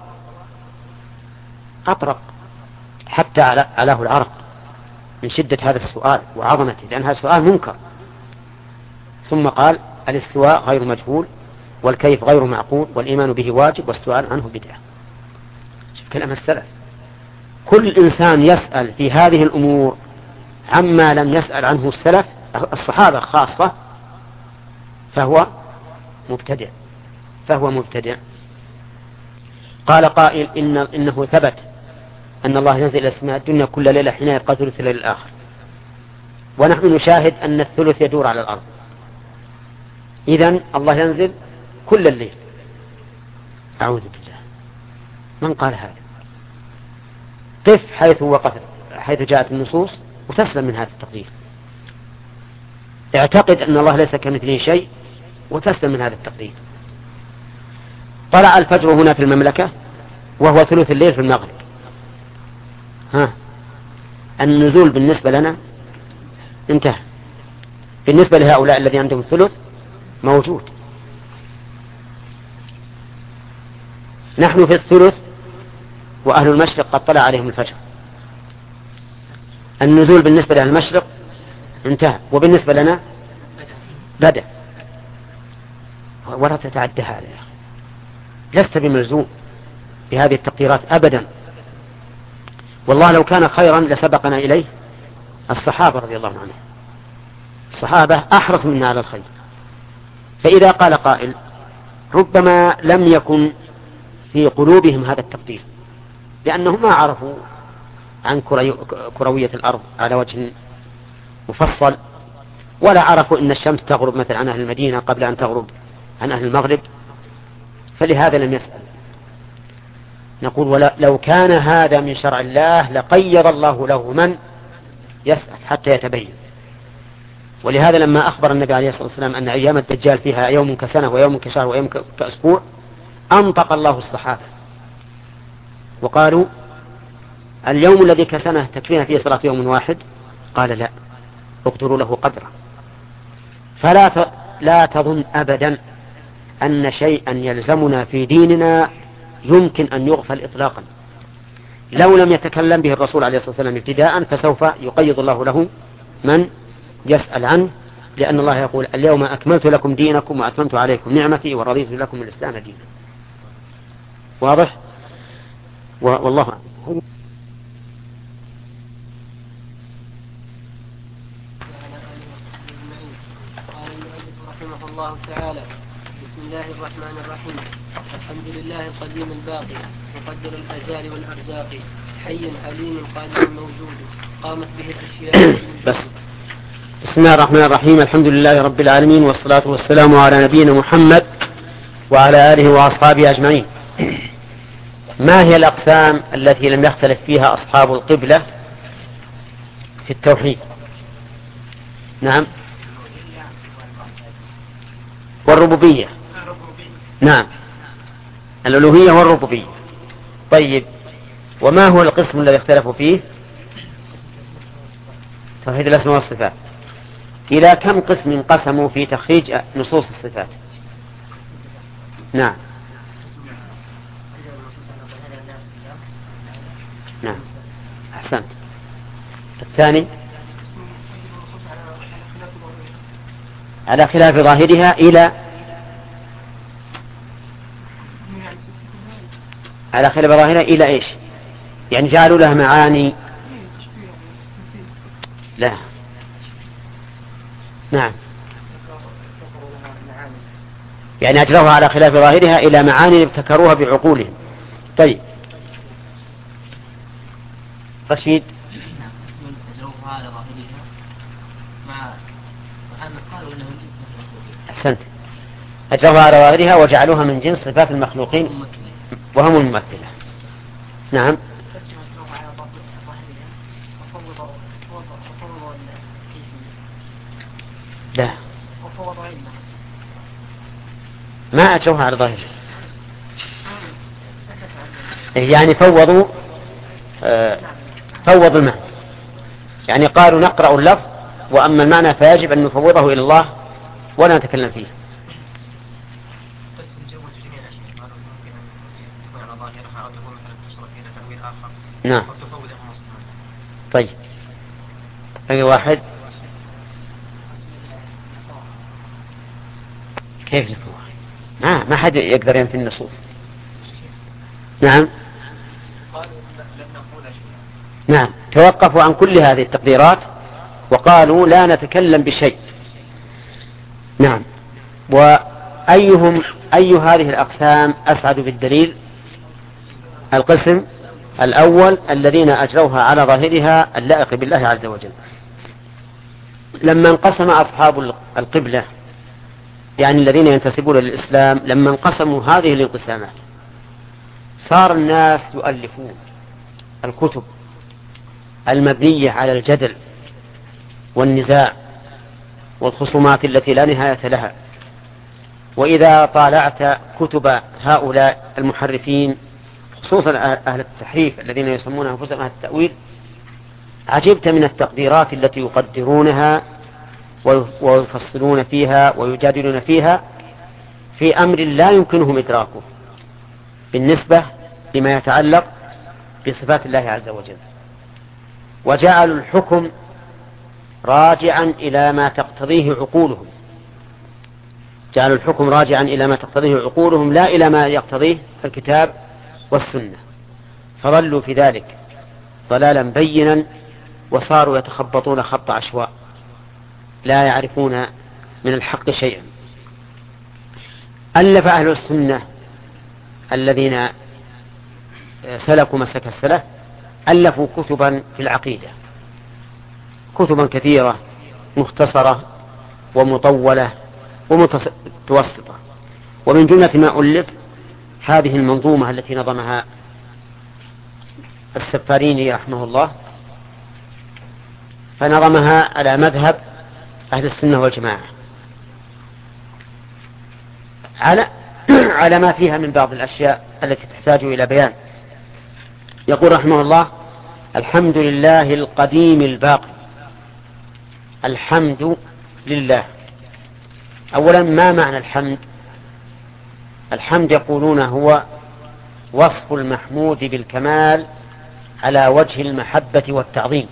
أطرق حتى علاه العرق من شدة هذا السؤال وعظمته، لأن هذا السؤال منكر. ثم قال الاستواء غير مجهول والكيف غير معقول والإيمان به واجب والسؤال عنه بدعة. شوف كلام السلف، كل إنسان يسأل في هذه الأمور عما لم يسأل عنه السلف الصحابة خاصة فهو مبتدع فهو مبتدع. قال قائل إن إنه ثبت أن الله ينزل إلى السماء الدنيا كل ليلة حين يبقى ثلث الليل الآخر، ونحن نشاهد أن الثلث يدور على الأرض. إذن الله ينزل كل الليل. أعوذ بالله، من قال هذا؟ قف حيث وقفت حيث جاءت النصوص وتسلم من هذا التقدير. اعتقد أن الله ليس كمثله شيء وتسلم من هذا التقدير. طلع الفجر هنا في المملكة وهو ثلث الليل في المغرب، ها النزول بالنسبة لنا انتهى، بالنسبة لهؤلاء الذين عندهم الثلث موجود. نحن في الثلث وأهل المشرق قد طلع عليهم الفجر، النزول بالنسبة لأهل المشرق انتهى وبالنسبة لنا بدأ. ولا تتعدى هذا يا أخي، لست بملزوم بهذه التقديرات أبدا. والله لو كان خيرا لسبقنا إليه الصحابة رضي الله عنهم، الصحابة أحرص منا على الخير. فإذا قال قائل ربما لم يكن في قلوبهم هذا التقدير لأنهم ما عرفوا عن كروية الأرض على وجه مفصل، ولا عرفوا أن الشمس تغرب مثل عن أهل المدينة قبل أن تغرب عن أهل المغرب، فلهذا لم يسأل. نقول ولا لو كان هذا من شرع الله لقيض الله له من يسأل حتى يتبين. ولهذا لما أخبر النبي عليه الصلاة والسلام أن أيام الدجال فيها يوم كسنة ويوم كشهر ويوم كأسبوع أنطق الله الصحابة وقالوا اليوم الذي كسنة تكفينا فيه صلاة يوم واحد؟ قال لا، اقدروا له قدره. فلا لا تظن أبدا أن شيئا يلزمنا في ديننا يمكن أن يغفل إطلاقا. لو لم يتكلم به الرسول عليه الصلاة والسلام ابتداء فسوف يقيض الله له من يسأل عنه، لأن الله يقول اليوم أكملت لكم دينكم وأتممت عليكم نعمتي ورضيت لكم الإسلام دينا. واضح؟ والله أعلم. قال المؤلف رحمه الله تعالى: بسم الله الرحمن الرحيم. الحمد لله القديم الباقي مقدر الأجال والأرزاق، حي عليم قادر موجود قامت به الأشياء. بس بسم الله الرحمن الرحيم. الحمد لله رب العالمين والصلاة والسلام على نبينا محمد وعلى آله وأصحابه أجمعين. ما هي الأقسام التي لم يختلف فيها أصحاب القبلة في التوحيد؟ نعم والربوبية. نعم، الألوهية والربوبية. طيب، وما هو القسم الذي اختلفوا فيه؟ توحيد الأسماء والصفات. إلى كم قسم قسموا في تخريج نصوص الصفات؟ نعم نعم أحسنت. الثاني على خلاف ظاهرها إلى على خلاف ظاهرها إلى إيش؟ يعني جعلوا لها معاني. لا نعم، يعني أجروها على خلاف ظاهرها إلى معاني ابتكروها بعقولهم. طيب رشيد. أجروها على ظاهرها مع قالوا إنه أحسنت، أجروها على ظاهرها وجعلوها من جنس صفات المخلوقين وهم الممثلة. نعم لا، ما أجروها على ظاهرها، يعني فوضوا آه فوضوا المعنى، يعني قالوا نقرأ اللفظ وأما المعنى فيجب أن نفوضه إلى الله ولا نتكلم فيه. نعم طيب، أي واحد كيف نفوه؟ ما ما حد يقدر ينفي النصوص. نعم نعم، توقفوا عن كل هذه التقديرات وقالوا لا نتكلم بشيء. نعم، وأيهم أي هذه الأقسام أسعد بالدليل؟ القسم الأول الذين أجروها على ظاهرها اللائق بالله عز وجل. لما انقسم أصحاب القبلة، يعني الذين ينتسبون للإسلام، لما انقسموا هذه الانقسامات صار الناس يؤلفون الكتب المبنية على الجدل والنزاع والخصومات التي لا نهاية لها. وإذا طالعت كتب هؤلاء المحرفين خصوصا أهل التحريف الذين يسمون أنفسهم أهل التأويل، عجبت من التقديرات التي يقدرونها ويفصلون فيها ويجادلون فيها في أمر لا يمكنهم إدراكه بالنسبة لما يتعلق بصفات الله عز وجل، وجعلوا الحكم راجعا إلى ما تقتضيه عقولهم، جعلوا الحكم راجعا إلى ما تقتضيه عقولهم لا إلى ما يقتضيه الكتاب والسنة، فضلوا في ذلك ضلالا بينا وصاروا يتخبطون خبط عشواء لا يعرفون من الحق شيئا. ألف أهل السنة الذين سلكوا مسلك السلف ألفوا كتبا في العقيدة، كتبا كثيرة مختصرة ومطولة ومتوسطة، ومن جملة ما ألف هذه المنظومة التي نظمها السفاريني رحمه الله، فنظمها على مذهب أهل السنة والجماعة على على ما فيها من بعض الأشياء التي تحتاج إلى بيان. يقول رحمه الله: الحمد لله القديم الباقي. الحمد لله. أولا، ما معنى الحمد؟ الحمد يقولون هو وصف المحمود بالكمال على وجه المحبة والتعظيم.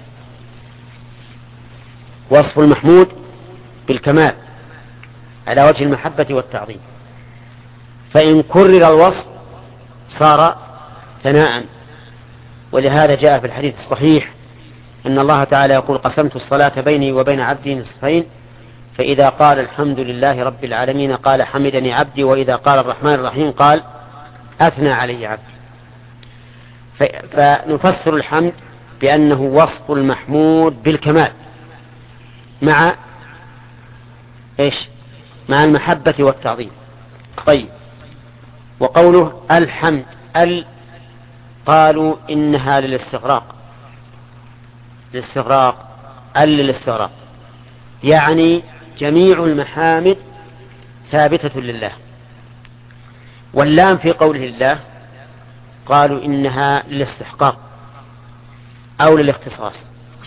وصف المحمود بالكمال على وجه المحبة والتعظيم، فإن كرر الوصف صار ثناء. ولهذا جاء في الحديث الصحيح أن الله تعالى يقول: قسمت الصلاة بيني وبين عبدي نصفين، فإذا قال الحمد لله رب العالمين قال حمدني عبدي، وإذا قال الرحمن الرحيم قال أثنى علي عبدي. فنفسر الحمد بأنه وصف المحمود بالكمال مع إيش؟ مع المحبة والتعظيم. طيب، وقوله الحمد ال قالوا إنها للاستغراق، للاستغراق ال للاستغراق، يعني جميع المحامد ثابتة لله. واللام في قوله الله قالوا إنها للاستحقاق أو للاختصاص،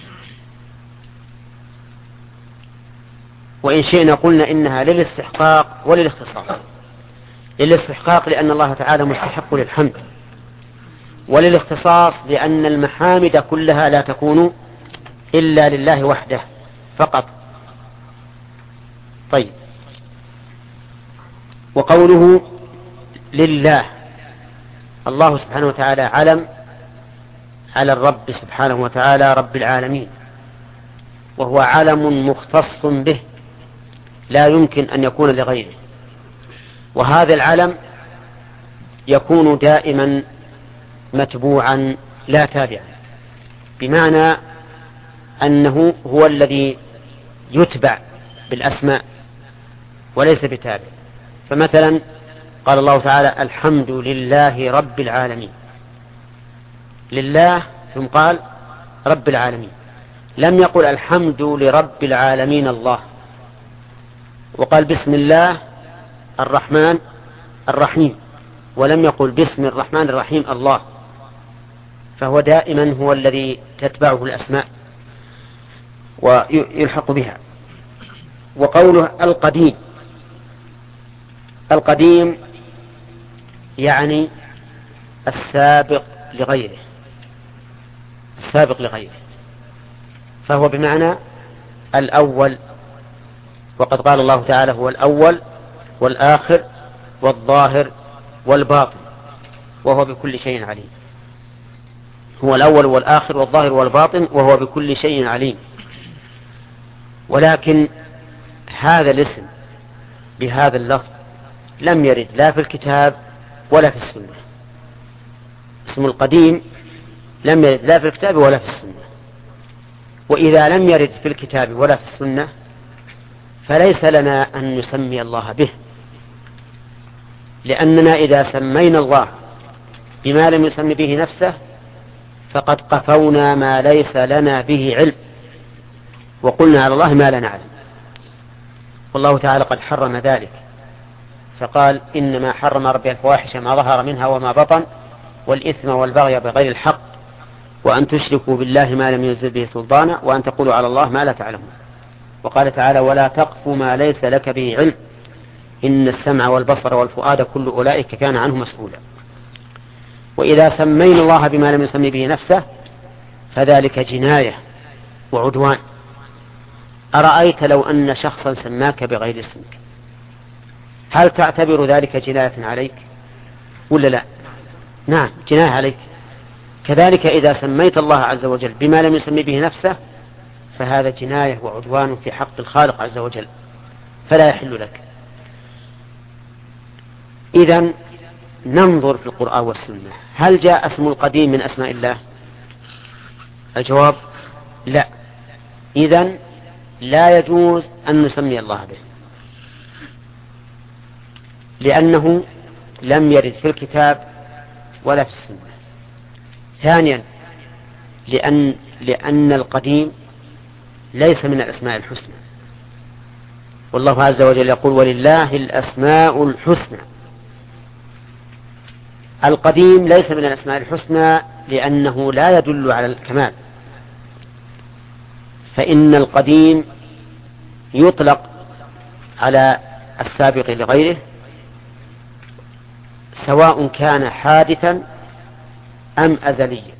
وإن شئنا قلنا إنها للاستحقاق وللاختصاص. للاستحقاق لأن الله تعالى مستحق للحمد، وللاختصاص لأن المحامد كلها لا تكون إلا لله وحده فقط. طيب، وقوله لله، الله سبحانه وتعالى علم على الرب سبحانه وتعالى رب العالمين، وهو علم مختص به لا يمكن أن يكون لغيره. وهذا العلم يكون دائما متبوعا لا تابعا، بمعنى أنه هو الذي يتبع بالأسماء وليس بتابع. فمثلا قال الله تعالى الحمد لله رب العالمين، لله ثم قال رب العالمين، لم يقل الحمد لرب العالمين الله، وقال بسم الله الرحمن الرحيم، ولم يقل بسم الرحمن الرحيم الله. فهو دائما هو الذي تتبعه الأسماء ويلحق بها. وقوله القديم، القديم يعني السابق لغيره، السابق لغيره، فهو بمعنى الأول. وقد قال الله تعالى هو الأول والآخر والظاهر والباطن وهو بكل شيء عليم. هو الأول والآخر والظاهر والباطن وهو بكل شيء عليم. ولكن هذا الاسم بهذا اللفظ لم يرد لا في الكتاب ولا في السنة. اسم القديم لم يرد لا في الكتاب ولا في السنة. وإذا لم يرد في الكتاب ولا في السنة فليس لنا أن نسمي الله به، لأننا إذا سمينا الله بما لم يسمي به نفسه فقد قفونا ما ليس لنا به علم، وقلنا على الله ما لا نعلم. والله تعالى قد حرم ذلك، فقال إنما حرم ربي الفواحش ما ظهر منها وما بطن والإثم والبغي بغير الحق وأن تشركوا بالله ما لم ينزل به سلطانا وأن تقولوا على الله ما لا تعلمون. وقال تعالى ولا تقف ما ليس لك به علم إن السمع والبصر والفؤاد كل أولئك كان عنه مسؤولا. وإذا سمينا الله بما لم يسمي به نفسه فذلك جناية وعدوان. أرأيت لو أن شخصا سماك بغير اسمك، هل تعتبر ذلك جناية عليك ولا لا؟ نعم، جناية عليك. كذلك إذا سميت الله عز وجل بما لم يسمي به نفسه فهذا جناية وعدوان في حق الخالق عز وجل، فلا يحل لك. إذن ننظر في القرآن والسنة، هل جاء اسم القديم من أسماء الله؟ الجواب لا. إذن لا يجوز أن نسمي الله به، لأنه لم يرد في الكتاب ولا في السنة. ثانيا لأن, لأن القديم ليس من الأسماء الحسنى، والله عز وجل يقول ولله الأسماء الحسنى. القديم ليس من الأسماء الحسنى لأنه لا يدل على الكمال، فإن القديم يطلق على السابق لغيره سواء كان حادثا أم أزليا.